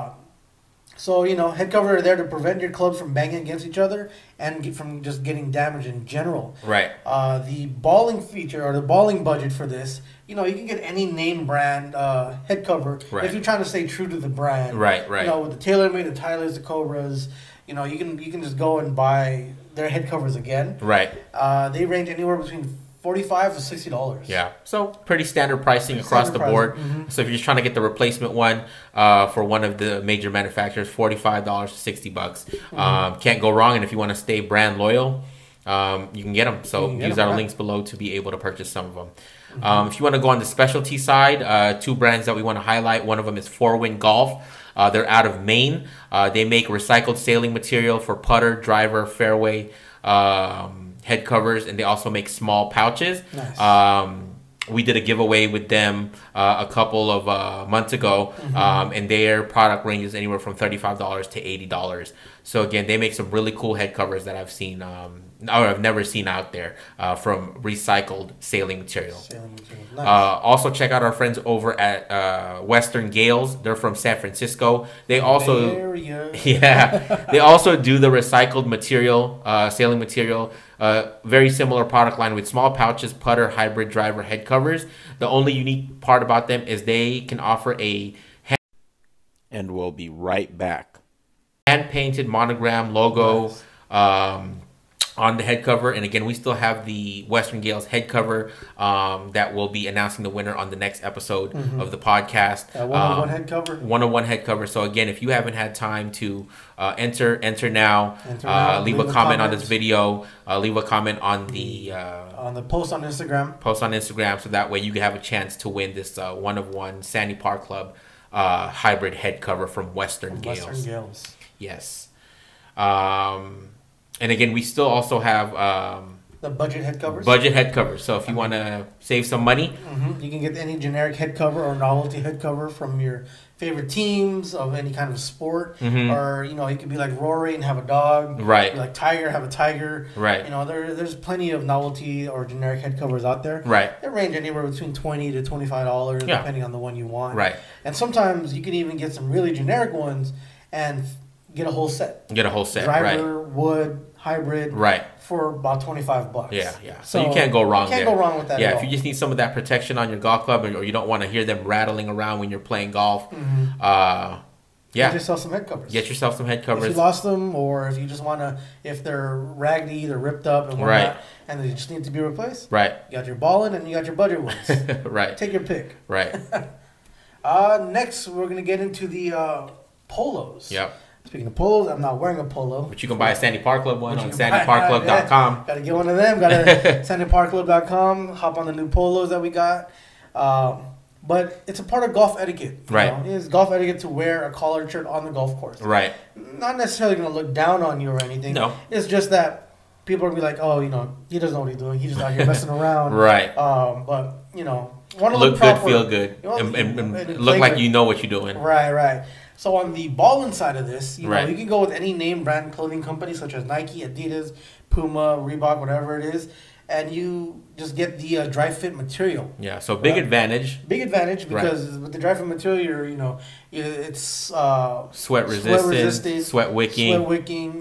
Speaker 2: So, head covers are there to prevent your clubs from banging against each other and from just getting damaged in general.
Speaker 1: Right.
Speaker 2: The balling feature or the balling budget for this, you can get any name brand head cover
Speaker 1: Right.
Speaker 2: if you're trying to stay true to the brand.
Speaker 1: Right. Right.
Speaker 2: With the TaylorMade, the Tylers, the Cobras, you can just go and buy their head covers again.
Speaker 1: Right.
Speaker 2: They range anywhere between $45 to $60.
Speaker 1: Yeah. So pretty standard pricing across the board.
Speaker 2: Mhm.
Speaker 1: So if you're just trying to get the replacement one for one of the major manufacturers, $45 to $60. Can't go wrong. And if you want to stay brand loyal, you can get them. So use our links below to be able to purchase some of them. If you want to go on the specialty side, two brands that we want to highlight. One of them is 4Wind Golf. They're out of Maine. They make recycled sailing material for putter, driver, fairway, head covers, and they also make small pouches.
Speaker 2: Nice.
Speaker 1: We did a giveaway with them a couple of months ago, and their product ranges anywhere from $35 to $80. So again, they make some really cool head covers that I've seen, or I've never seen out there from recycled sailing material.
Speaker 2: Nice.
Speaker 1: Also, check out our friends over at Western Gales. They're from San Francisco. They also, yeah, they also do the recycled material, sailing material. Very similar product line with small pouches, putter, hybrid, driver, head covers. The only unique part about them is they can offer a
Speaker 3: And we'll be right back.
Speaker 1: hand-painted monogram logo on the head cover. And again, we still have the Western Gales head cover that will be announcing the winner on the next episode of the podcast.
Speaker 2: One-on-one head cover.
Speaker 1: One-on-one head cover. So again, if you haven't had time to enter now. Leave a comment on this video. Leave a comment on the
Speaker 2: post on Instagram.
Speaker 1: So that way you can have a chance to win this one-of-one Sandy Park Club hybrid head cover from Western Gales.
Speaker 2: Western Gales.
Speaker 1: Yes. And again, we still also have
Speaker 2: the budget head covers.
Speaker 1: So if you want to save some money,
Speaker 2: you can get any generic head cover or novelty head cover from your favorite teams of any kind of sport. Or you could be like Rory and have a dog.
Speaker 1: Right.
Speaker 2: Be like Tiger, have a tiger.
Speaker 1: Right.
Speaker 2: There's plenty of novelty or generic head covers out there.
Speaker 1: Right.
Speaker 2: They range anywhere between $20 to $25, depending on the one you want.
Speaker 1: Right.
Speaker 2: And sometimes you can even get some really generic ones and get a whole set. Driver, wood, hybrid.
Speaker 1: Right.
Speaker 2: For about $25.
Speaker 1: Yeah. So you can't go wrong there.
Speaker 2: You can't go wrong with that.
Speaker 1: Yeah, if you just need some of that protection on your golf club, or you don't want to hear them rattling around when you're playing golf,
Speaker 2: get yourself some head covers.
Speaker 1: If
Speaker 2: you lost them, or if you just want to, if they're raggedy, they're ripped up and whatnot, and they just need to be replaced.
Speaker 1: Right.
Speaker 2: You got your ballin' and you got your budget ones.
Speaker 1: Right.
Speaker 2: Take your pick.
Speaker 1: Right.
Speaker 2: Next, we're gonna get into the polos.
Speaker 1: Yep.
Speaker 2: Speaking of polos, I'm not wearing a polo.
Speaker 1: But you can buy a Sandy Park Club one on sandyparkclub.com.
Speaker 2: Got to get one of them. Got to sandyparkclub.com. Hop on the new polos that we got. But it's a part of golf etiquette.
Speaker 1: Right.
Speaker 2: It's golf etiquette to wear a collared shirt on the golf course.
Speaker 1: Right.
Speaker 2: Not necessarily going to look down on you or anything.
Speaker 1: No.
Speaker 2: It's just that people are going to be like, oh, he doesn't know what he's doing. He's just out here messing around.
Speaker 1: Right.
Speaker 2: But, want to
Speaker 1: look
Speaker 2: proper,
Speaker 1: good, feel good, and look like you know what you're doing.
Speaker 2: Right. So on the balling side of this, you
Speaker 1: Right.
Speaker 2: you can go with any name brand clothing company such as Nike, Adidas, Puma, Reebok, whatever it is, and you just get the dry fit material.
Speaker 1: Yeah, so big advantage.
Speaker 2: Big advantage because with the dry fit material, it's
Speaker 1: Sweat resistant, sweat wicking.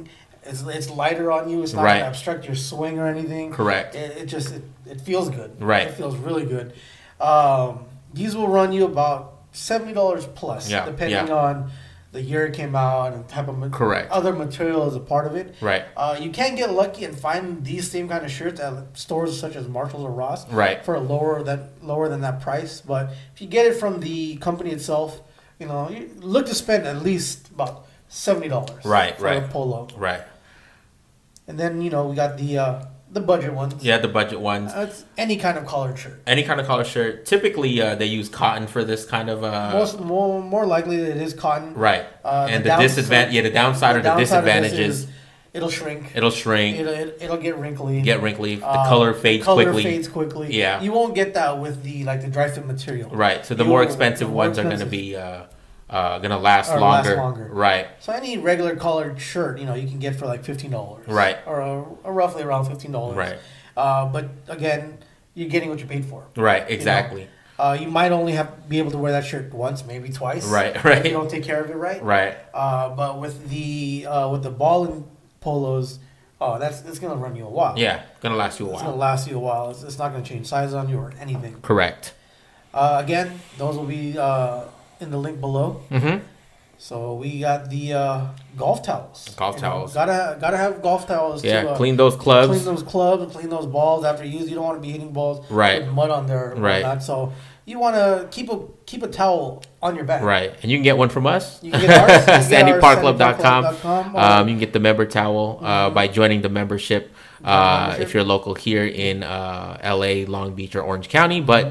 Speaker 2: It's lighter on you. It's not
Speaker 1: Right.
Speaker 2: gonna obstruct your swing or anything.
Speaker 1: Correct.
Speaker 2: It feels good.
Speaker 1: Right.
Speaker 2: It feels really good. These will run you about $70 plus,
Speaker 1: Yeah,
Speaker 2: depending
Speaker 1: yeah.
Speaker 2: on the year it came out and type of
Speaker 1: Correct.
Speaker 2: other material is a part of it.
Speaker 1: Right.
Speaker 2: You can get lucky and find these same kind of shirts at stores such as Marshalls or Ross
Speaker 1: Right.
Speaker 2: for a lower than that price. But if you get it from the company itself, you know, you look to spend at least about $70
Speaker 1: Right,
Speaker 2: for
Speaker 1: right.
Speaker 2: a polo.
Speaker 1: Right.
Speaker 2: And then, you know, we got the budget ones.
Speaker 1: Yeah, the budget ones.
Speaker 2: It's any kind of collared shirt.
Speaker 1: Any kind of collar shirt. Typically, they use cotton for this kind of.
Speaker 2: More likely it is cotton.
Speaker 1: Right. And the downside or the
Speaker 2: of this
Speaker 1: disadvantage
Speaker 2: is
Speaker 1: is
Speaker 2: it'll shrink.
Speaker 1: it'll shrink,
Speaker 2: It'll get wrinkly.
Speaker 1: get wrinkly. The color fades quickly.
Speaker 2: Fades quickly.
Speaker 1: Yeah.
Speaker 2: You won't get that with the dry fit material.
Speaker 1: Right. So the
Speaker 2: You
Speaker 1: more
Speaker 2: will-
Speaker 1: expensive
Speaker 2: the more
Speaker 1: ones are going to
Speaker 2: expensive.
Speaker 1: be going to last
Speaker 2: Or
Speaker 1: longer.
Speaker 2: last longer.
Speaker 1: Right.
Speaker 2: So any regular collared shirt, you know, you can get for like $15.
Speaker 1: Right.
Speaker 2: Or roughly around $15.
Speaker 1: Right.
Speaker 2: But again, you're getting what you paid for.
Speaker 1: Right. Exactly.
Speaker 2: You might only be able to wear that shirt once, maybe twice.
Speaker 1: Right.
Speaker 2: If
Speaker 1: Right.
Speaker 2: you don't take care of it right.
Speaker 1: Right.
Speaker 2: But with the ball and polos, it's gonna run you a while.
Speaker 1: Yeah. Going to last you a
Speaker 2: It's gonna
Speaker 1: while.
Speaker 2: last you a while. It's not gonna change size on you or anything.
Speaker 1: Correct.
Speaker 2: Again, those will be in the link below.
Speaker 1: Mm-hmm.
Speaker 2: So we got the golf towels.
Speaker 1: Golf
Speaker 2: You know,
Speaker 1: towels.
Speaker 2: gotta have golf towels.
Speaker 1: Yeah.
Speaker 2: To,
Speaker 1: Clean those clubs.
Speaker 2: Clean those clubs. Clean those balls after you use. You don't want to be hitting balls
Speaker 1: Right.
Speaker 2: with mud on there.
Speaker 1: Right.
Speaker 2: Whatnot. So you want to keep a towel on your back.
Speaker 1: Right. And you can get one from us.
Speaker 2: You can get ours. You can get ours,
Speaker 1: SandyParkClub.com.
Speaker 2: SandyParkClub.com,
Speaker 1: You can get the member towel by joining the membership
Speaker 2: Membership.
Speaker 1: if you're local here in LA, Long Beach, or Orange County. But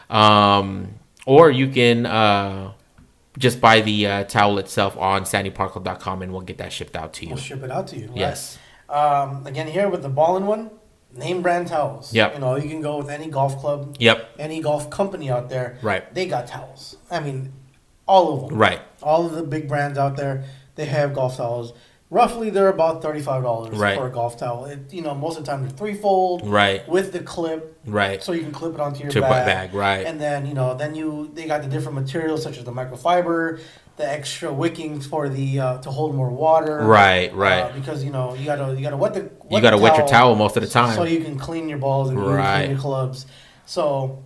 Speaker 1: or you can just buy the towel itself on SandyParkClub.com and we'll get that shipped out to you.
Speaker 2: We'll ship it out to you. Right?
Speaker 1: Yes.
Speaker 2: Again, here with the ball-in one, name brand towels.
Speaker 1: Yep.
Speaker 2: You know, you can go with any golf club,
Speaker 1: Yep.
Speaker 2: any golf company out there.
Speaker 1: Right.
Speaker 2: They got towels. I mean, all of them.
Speaker 1: Right.
Speaker 2: All of the big brands out there, they have golf towels. Roughly, they're about $35
Speaker 1: Right.
Speaker 2: for a golf towel. Most of the time they're threefold.
Speaker 1: Right.
Speaker 2: With the clip,
Speaker 1: Right.
Speaker 2: so you can clip it onto your
Speaker 1: To
Speaker 2: bag.
Speaker 1: right.
Speaker 2: And then they got the different materials such as the microfiber, the extra wickings for the to hold more water.
Speaker 1: Right. Right.
Speaker 2: Because you gotta wet the
Speaker 1: You got to wet your towel most of the time.
Speaker 2: so you can clean your balls and
Speaker 1: Right.
Speaker 2: clean your clubs. So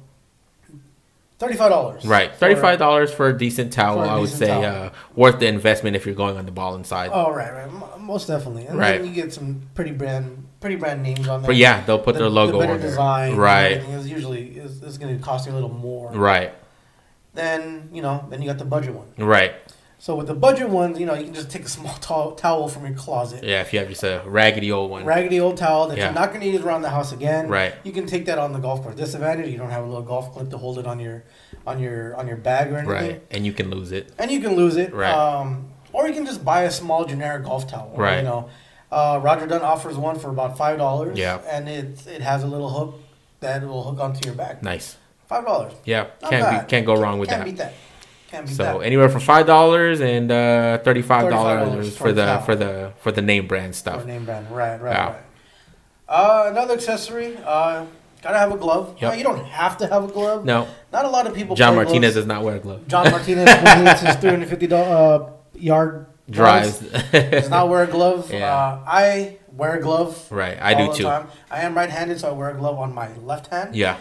Speaker 2: $35.
Speaker 1: Right, $35 for a decent towel.
Speaker 2: for a
Speaker 1: I would
Speaker 2: decent
Speaker 1: say
Speaker 2: towel.
Speaker 1: worth the investment if you're going on the ball inside.
Speaker 2: Oh right. Most definitely. And
Speaker 1: Right.
Speaker 2: then you get some pretty brand names on there.
Speaker 1: But yeah, they'll put their logo
Speaker 2: the better
Speaker 1: on there.
Speaker 2: design.
Speaker 1: Right.
Speaker 2: And everything is usually is going to cost you a little more.
Speaker 1: Right,
Speaker 2: Then you got the budget one.
Speaker 1: right.
Speaker 2: So with the budget ones, you can just take a small towel from your closet.
Speaker 1: Yeah, if you have just a raggedy old one.
Speaker 2: Raggedy old towel that
Speaker 1: Yeah.
Speaker 2: you're not going to use around the house again.
Speaker 1: Right.
Speaker 2: You can take that on the golf course. Disadvantage: you don't have a little golf clip to hold it on your bag or anything.
Speaker 1: Right, and you can lose it.
Speaker 2: And you can lose it.
Speaker 1: Right.
Speaker 2: Or you can just buy a small generic golf towel.
Speaker 1: Right.
Speaker 2: Roger Dunn offers one for about $5.
Speaker 1: Yeah.
Speaker 2: And it has a little hook that will hook onto your bag.
Speaker 1: Nice.
Speaker 2: $5.
Speaker 1: Yeah,
Speaker 2: Not bad.
Speaker 1: can't go wrong with
Speaker 2: Can't
Speaker 1: that.
Speaker 2: beat that. Can't beat
Speaker 1: So
Speaker 2: that.
Speaker 1: anywhere from $5 and $35
Speaker 2: for the towel.
Speaker 1: for the name brand
Speaker 2: Or
Speaker 1: stuff.
Speaker 2: name brand. Right.
Speaker 1: Yeah.
Speaker 2: Another accessory. Gotta have a glove.
Speaker 1: Yep.
Speaker 2: You don't have to have a glove.
Speaker 1: No,
Speaker 2: Not a lot of people.
Speaker 1: John
Speaker 2: play
Speaker 1: Martinez
Speaker 2: gloves.
Speaker 1: does not wear a glove.
Speaker 2: John Martinez, when he hits his 350 yard
Speaker 1: Drives.
Speaker 2: does not wear a glove.
Speaker 1: Yeah.
Speaker 2: I wear a glove.
Speaker 1: Right, I
Speaker 2: all
Speaker 1: do
Speaker 2: the
Speaker 1: too.
Speaker 2: time. I am right-handed, so I wear a glove on my left hand.
Speaker 1: Yeah,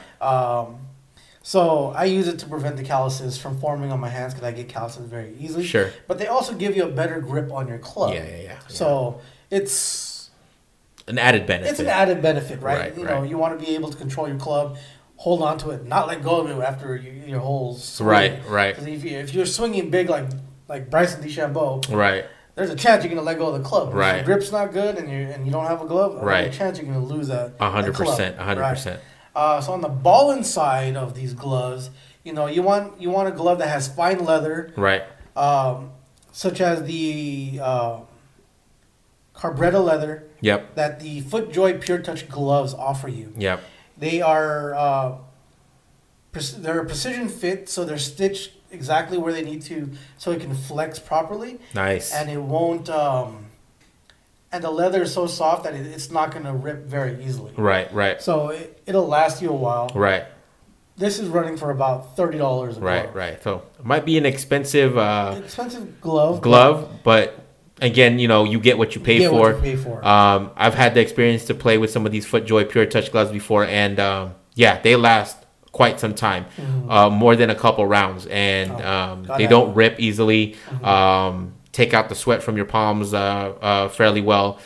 Speaker 2: So I use it to prevent the calluses from forming on my hands because I get calluses very easily.
Speaker 1: sure.
Speaker 2: But they also give you a better grip on your club.
Speaker 1: Yeah.
Speaker 2: So it's
Speaker 1: An added benefit.
Speaker 2: an added benefit, right?
Speaker 1: Right,
Speaker 2: You know,
Speaker 1: right.
Speaker 2: you want to be able to control your club, hold on to it, not let go of it after your whole swing.
Speaker 1: Right.
Speaker 2: Because if you're swinging big like Bryson DeChambeau,
Speaker 1: Right.
Speaker 2: there's a chance you're gonna let go of the club. If
Speaker 1: Right.
Speaker 2: your grip's not good and you don't have a glove,
Speaker 1: Right.
Speaker 2: there's a chance you're gonna lose a
Speaker 1: 100%.
Speaker 2: club,
Speaker 1: 100%.
Speaker 2: right? So on the ball inside of these gloves, you want a glove that has fine leather,
Speaker 1: Right.
Speaker 2: such as the Carbretta leather
Speaker 1: Yep.
Speaker 2: that the FootJoy Pure Touch gloves offer you.
Speaker 1: Yep.
Speaker 2: They are they're a precision fit, so they're stitched exactly where they need to, so it can flex properly,
Speaker 1: Nice.
Speaker 2: and it won't. And the leather is so soft that it's not going to rip very easily.
Speaker 1: Right.
Speaker 2: So it'll last you a while.
Speaker 1: Right.
Speaker 2: This is running for about $30 a glove.
Speaker 1: Right. So it might be an expensive
Speaker 2: Expensive glove.
Speaker 1: glove, but again, you get what you pay
Speaker 2: get
Speaker 1: for.
Speaker 2: what you pay for.
Speaker 1: I've had the experience to play with some of these FootJoy Pure Touch gloves before, and yeah, they last quite some time, more than a couple rounds, and they don't rip easily. Take out the sweat from your palms fairly well.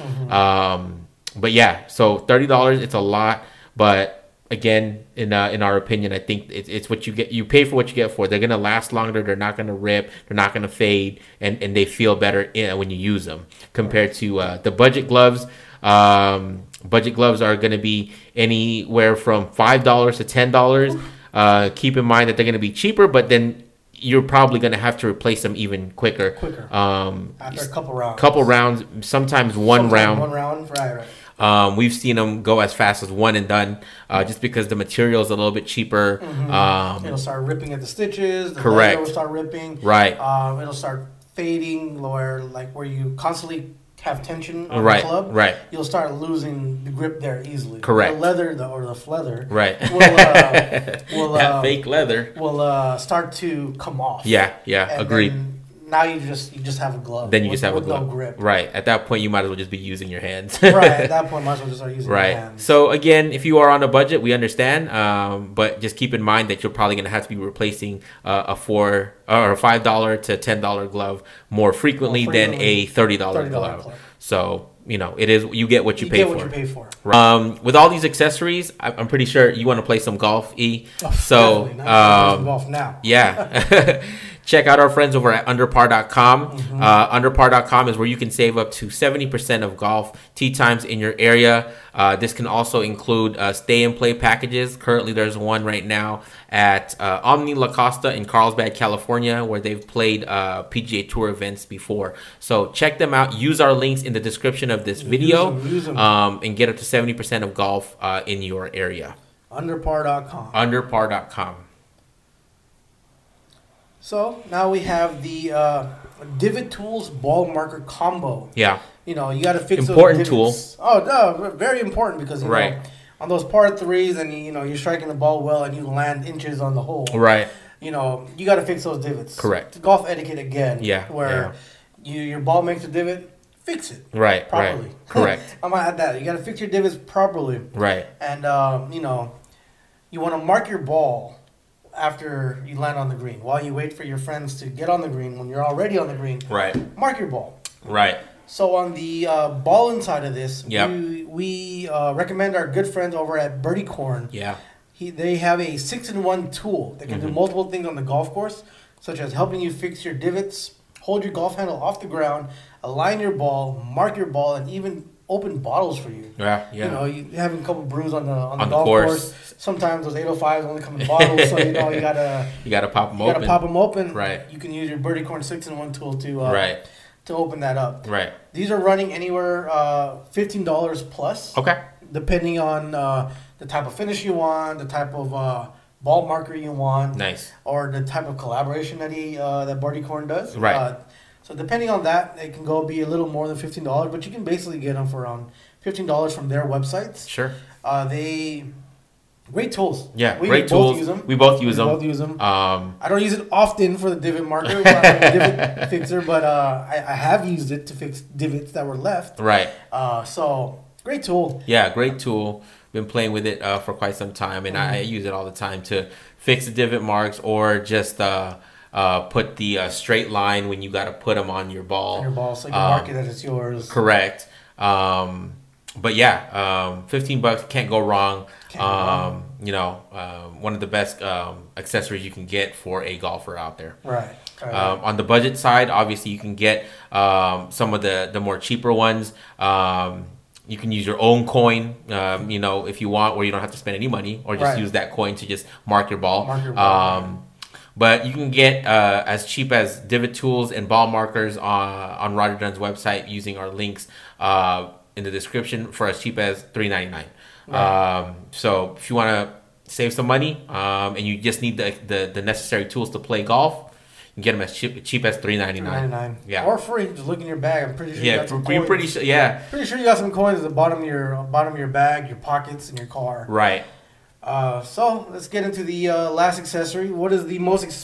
Speaker 1: But yeah, so $30, it's a lot, but again, in our opinion, I think it's what you get. You pay for what you get for. They're gonna last longer. They're not gonna rip. They're not gonna fade, and they feel better when you use them compared to the budget gloves. Budget gloves are gonna be anywhere from $5 to $10. Keep in mind that they're gonna be cheaper, but then you're probably gonna have to replace them even quicker.
Speaker 2: After a couple rounds.
Speaker 1: Sometimes one round.
Speaker 2: One round, right.
Speaker 1: We've seen them go as fast as one and done, just because the material is a little bit cheaper.
Speaker 2: It'll start ripping at the stitches. The
Speaker 1: correct.
Speaker 2: leather will start ripping.
Speaker 1: Right.
Speaker 2: It'll start fading, where you constantly have tension on
Speaker 1: right.
Speaker 2: the club.
Speaker 1: Right.
Speaker 2: You'll start losing the grip there easily.
Speaker 1: Correct.
Speaker 2: The leather or the leather.
Speaker 1: Right.
Speaker 2: Will
Speaker 1: that fake leather
Speaker 2: will start to come off.
Speaker 1: Yeah.
Speaker 2: And
Speaker 1: Agreed.
Speaker 2: Now you just have a glove.
Speaker 1: Then you just have a glove.
Speaker 2: No grip.
Speaker 1: Right. At that point, you might as well just be using your hands.
Speaker 2: Right. At that point, might as well just start using your hands.
Speaker 1: Right. So again, if you are on a budget, we understand. But just keep in mind that you're probably going to have to be replacing a $5 to $10 glove more frequently than a $30 glove. So it is, you get what you pay for. Right. With all these accessories, I'm pretty sure you want to play some golf, E. So
Speaker 2: golf now.
Speaker 1: Yeah. Check out our friends over at underpar.com. Underpar.com is where you can save up to 70% of golf tee times in your area. This can also include stay and play packages. Currently, there's one right now at Omni La Costa in Carlsbad, California, where they've played PGA Tour events before. So check them out. Use our links in the description of this video
Speaker 2: use them.
Speaker 1: And get up to 70% of golf in your area.
Speaker 2: Underpar.com.
Speaker 1: Underpar.com.
Speaker 2: So now we have the Divot Tools ball marker combo.
Speaker 1: Yeah.
Speaker 2: You got to fix
Speaker 1: important
Speaker 2: those divots. Oh no, very important because
Speaker 1: right.
Speaker 2: On those par threes and you're striking the ball well and you land inches on the hole.
Speaker 1: Right.
Speaker 2: You got to fix those divots.
Speaker 1: Correct.
Speaker 2: Golf etiquette again.
Speaker 1: Yeah.
Speaker 2: Where your ball makes a divot, fix it.
Speaker 1: Right.
Speaker 2: Properly.
Speaker 1: Right. Correct.
Speaker 2: I'm gonna add that. You got to fix your divots properly.
Speaker 1: Right.
Speaker 2: And you want to mark your ball after you land on the green. While you wait for your friends to get on the green, when you're already on the green,
Speaker 1: right.
Speaker 2: Mark your ball.
Speaker 1: Right.
Speaker 2: So on the ball inside of this,
Speaker 1: yep.
Speaker 2: we recommend our good friends over at Birdie Corn.
Speaker 1: Yeah.
Speaker 2: They have a 6-in-1 tool that can do multiple things on the golf course, such as helping you fix your divots, hold your golf handle off the ground, align your ball, mark your ball, and even open bottles for you.
Speaker 1: Yeah, yeah.
Speaker 2: You having a couple brews on the golf course. Sometimes those 805s only come in bottles, so you gotta
Speaker 1: pop them open.
Speaker 2: Gotta pop them open.
Speaker 1: Right.
Speaker 2: You can use your Birdie Corn 6-in-1 tool to open that up.
Speaker 1: Right.
Speaker 2: These are running anywhere $15 plus.
Speaker 1: Okay.
Speaker 2: Depending on the type of finish you want, the type of ball marker you want.
Speaker 1: Nice.
Speaker 2: Or the type of collaboration that Birdie Corn does.
Speaker 1: Right.
Speaker 2: So depending on that, it can be a little more than $15, but you can basically get them for around $15 from their websites.
Speaker 1: Sure.
Speaker 2: Great tools.
Speaker 1: Yeah, great tools. We both use them.
Speaker 2: I don't use it often for the divot marker, divot fixer, but I have used it to fix divots that were left.
Speaker 1: Right.
Speaker 2: So great tool.
Speaker 1: Yeah, great tool. Been playing with it for quite some time, and I use it all the time to fix the divot marks or just put the straight line when you got to put them on your ball.
Speaker 2: On your ball, so you can mark it that it's yours.
Speaker 1: Correct. But yeah, $15 can't go wrong. One of the best accessories you can get for a golfer out there.
Speaker 2: Right.
Speaker 1: On the budget side, obviously you can get some of the more cheaper ones. You can use your own coin, if you want, where you don't have to spend any money, or just use that coin to just mark your ball. But you can get as cheap as divot tools and ball markers on Roger Dunn's website using our links in the description for as cheap as $3.99. Right. So if you want to save some money and you just need the necessary tools to play golf, you can get them as cheap as $3.99. Yeah.
Speaker 2: Or free. Just look in your bag. I'm pretty sure you got some coins.
Speaker 1: Pretty sure. Yeah.
Speaker 2: Pretty sure you got some coins at the bottom of your bag, your pockets, and your car.
Speaker 1: Right.
Speaker 2: So let's get into the last accessory. What is the most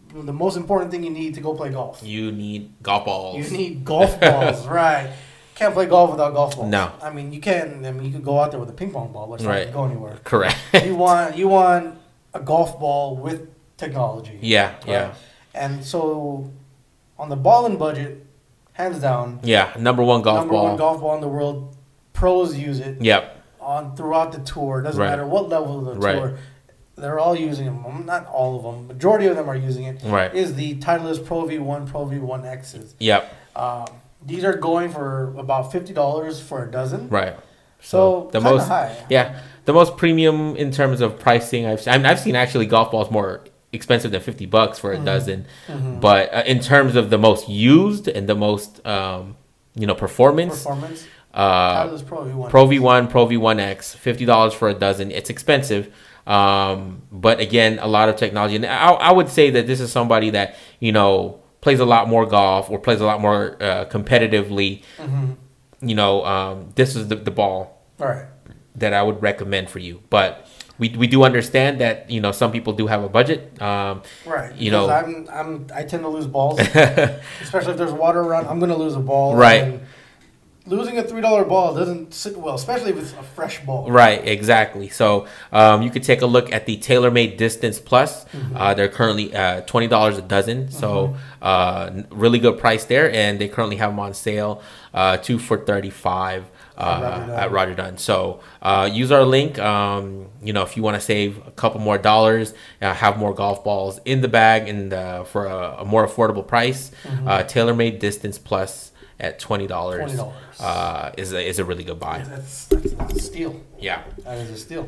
Speaker 2: the most important thing you need to go play golf.
Speaker 1: You need golf balls.
Speaker 2: You need golf balls, right? Can't play golf without golf balls.
Speaker 1: No.
Speaker 2: I mean, you can. I mean, you could go out there with a ping pong ball, but it's not
Speaker 1: Right.
Speaker 2: gonna go anywhere.
Speaker 1: Correct.
Speaker 2: you want a golf ball with technology.
Speaker 1: Yeah,
Speaker 2: right?
Speaker 1: yeah.
Speaker 2: And so, on the balling budget, hands down,
Speaker 1: Yeah, number one golf
Speaker 2: number
Speaker 1: ball.
Speaker 2: one golf ball in the world. Pros use it
Speaker 1: Yep.
Speaker 2: on throughout the tour. Doesn't
Speaker 1: Right.
Speaker 2: matter what level of the
Speaker 1: Right.
Speaker 2: tour. They're all using them. Not all of them. Majority of them are using it.
Speaker 1: Right.
Speaker 2: Is the Titleist Pro V1, Pro V1Xs.
Speaker 1: Yep.
Speaker 2: These are going for about $50 for a dozen.
Speaker 1: Right.
Speaker 2: So
Speaker 1: the
Speaker 2: kinda
Speaker 1: most
Speaker 2: high.
Speaker 1: Yeah, the most premium in terms of pricing I've seen actually golf balls more expensive than $50 for a dozen.
Speaker 2: Mhm.
Speaker 1: But in terms of the most used and the most performance,
Speaker 2: Titleist Pro V1.
Speaker 1: Pro V1, Pro V1X, $50 for a dozen. It's expensive. But again, a lot of technology. And I would say that this is somebody that, plays a lot more golf or plays a lot more competitively. This is the ball
Speaker 2: All right.
Speaker 1: that I would recommend for you. But we do understand that, some people do have a budget.
Speaker 2: Right.
Speaker 1: Because
Speaker 2: I tend to lose balls, especially if there's water around. I'm going to lose a ball.
Speaker 1: Right.
Speaker 2: And losing a $3 ball doesn't sit well, especially if it's a fresh ball.
Speaker 1: Right, exactly. So you could take a look at the TaylorMade Distance Plus. They're currently $20 a dozen. So really good price there. And they currently have them on sale, 2 for $35 at Roger Dunn. So use our link. If you want to save a couple more dollars, have more golf balls in the bag and for a more affordable price, TaylorMade Distance Plus at $20 is a really good buy.
Speaker 2: That's a steal.
Speaker 1: Yeah.
Speaker 2: That is a steal.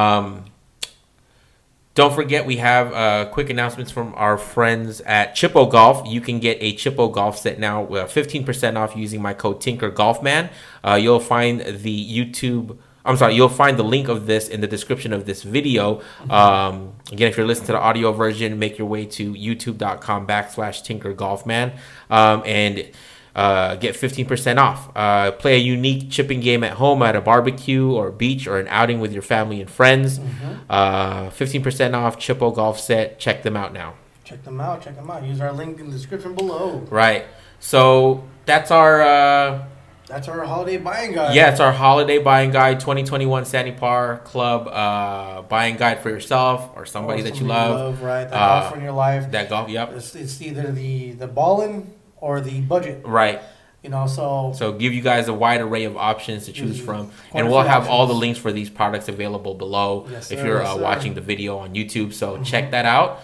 Speaker 1: Don't forget, we have quick announcements from our friends at Chippo Golf. You can get a Chippo Golf set now with 15% off using my code TinkerGolfman. You'll find you'll find the link of this in the description of this video. Again, if you're listening to the audio version, make your way to youtube.com/TinkerGolfman and get 15% off. Play a unique chipping game at home, at a barbecue or beach, or an outing with your family and friends. 15% off Chippo Golf Set. Check them out now.
Speaker 2: Check them out. Use our link in the description below.
Speaker 1: Right. So that's our
Speaker 2: holiday buying guide.
Speaker 1: Yeah, it's our holiday buying guide, 2021 Sandy Par Club buying guide for yourself or somebody that you love.
Speaker 2: Right, that golf in your life.
Speaker 1: That golf, yep.
Speaker 2: It's either the ballin' or the budget.
Speaker 1: Right.
Speaker 2: So
Speaker 1: give you guys a wide array of options to choose from.
Speaker 2: Quite
Speaker 1: And
Speaker 2: a
Speaker 1: we'll
Speaker 2: few
Speaker 1: have all the
Speaker 2: options.
Speaker 1: links for these products available below
Speaker 2: Yes,
Speaker 1: if
Speaker 2: sir,
Speaker 1: you're
Speaker 2: yes, sir.
Speaker 1: watching the video on YouTube. So check that out.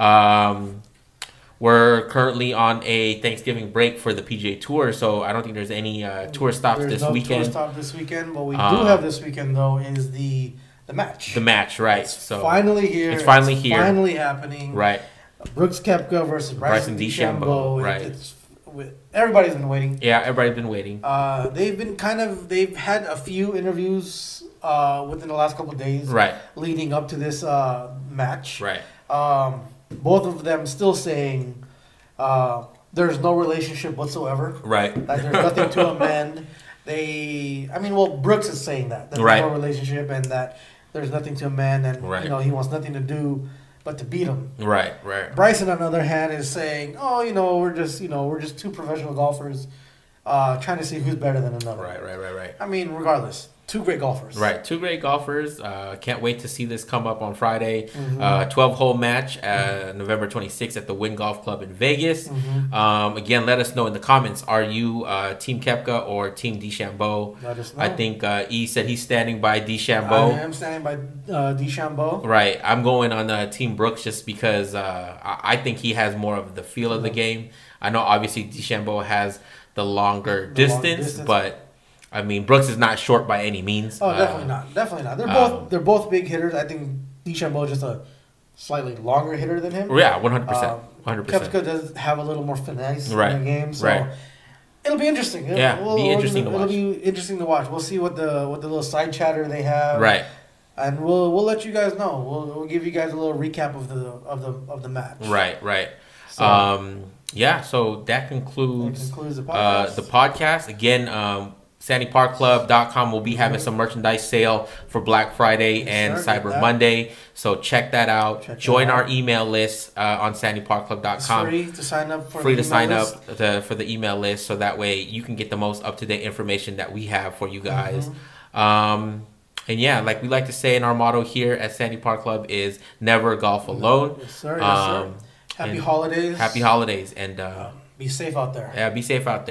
Speaker 1: We're currently on a Thanksgiving break for the PGA Tour, so I don't think there's any tour stops
Speaker 2: there's
Speaker 1: this
Speaker 2: no
Speaker 1: weekend.
Speaker 2: tour stop this weekend. What we do have this weekend though is the match.
Speaker 1: The match, right?
Speaker 2: It's finally here.
Speaker 1: It's finally here.
Speaker 2: Finally happening.
Speaker 1: Right.
Speaker 2: Brooks Koepka versus Bryson DeChambeau.
Speaker 1: Right.
Speaker 2: Everybody's been waiting.
Speaker 1: Yeah, everybody's been waiting.
Speaker 2: They've had a few interviews within the last couple of days.
Speaker 1: Right.
Speaker 2: Leading up to this match.
Speaker 1: Right.
Speaker 2: Both of them still saying there's no relationship whatsoever.
Speaker 1: Right.
Speaker 2: That there's nothing to amend. Brooks is saying that there's
Speaker 1: Right.
Speaker 2: no relationship and that there's nothing to amend, and
Speaker 1: Right.
Speaker 2: he wants nothing to do but to beat him.
Speaker 1: Right.
Speaker 2: Bryson, on the other hand, is saying, we're just two professional golfers trying to see who's better than another.
Speaker 1: Right.
Speaker 2: I mean, regardless, two great golfers.
Speaker 1: Right, two great golfers. Can't wait to see this come up on Friday. 12-hole match November 26th at the Wynn Golf Club in Vegas. Again, let us know in the comments. Are you Team Koepka or Team DeChambeau?
Speaker 2: Let us know.
Speaker 1: I think E said he's standing by
Speaker 2: I
Speaker 1: DeChambeau.
Speaker 2: am standing by DeChambeau.
Speaker 1: Right, I'm going on Team Brooks just because I think he has more of the feel of the game. I know obviously DeChambeau has the longer distance, but I mean, Brooks is not short by any means.
Speaker 2: Oh, definitely not. They're both big hitters. I think DeChambeau is just a slightly longer hitter than him.
Speaker 1: Yeah, 100%. 100%.
Speaker 2: Koepka does have a little more finesse
Speaker 1: Right.
Speaker 2: in the game, so
Speaker 1: Right.
Speaker 2: it'll be interesting.
Speaker 1: It'll be interesting to watch.
Speaker 2: It'll be interesting to watch. We'll see what the little side chatter they have.
Speaker 1: Right.
Speaker 2: And we'll let you guys know. We'll give you guys a little recap of the match.
Speaker 1: Right.
Speaker 2: So,
Speaker 1: So that concludes
Speaker 2: the podcast.
Speaker 1: the podcast. Again, SandyParkClub.com will be having some merchandise sale for Black Friday and Cyber Monday. So check that out. Join our email list on SandyParkClub.com.
Speaker 2: It's free to sign up for
Speaker 1: free to sign up for the email list, so that way you can get the most up-to-date information that we have for you guys. And yeah, like we like to say in our motto here at Sandy Park Club is never golf alone.
Speaker 2: Yes, sir. Yes, sir. Happy holidays.
Speaker 1: Happy holidays. And
Speaker 2: be safe out there.
Speaker 1: Yeah, be safe out there.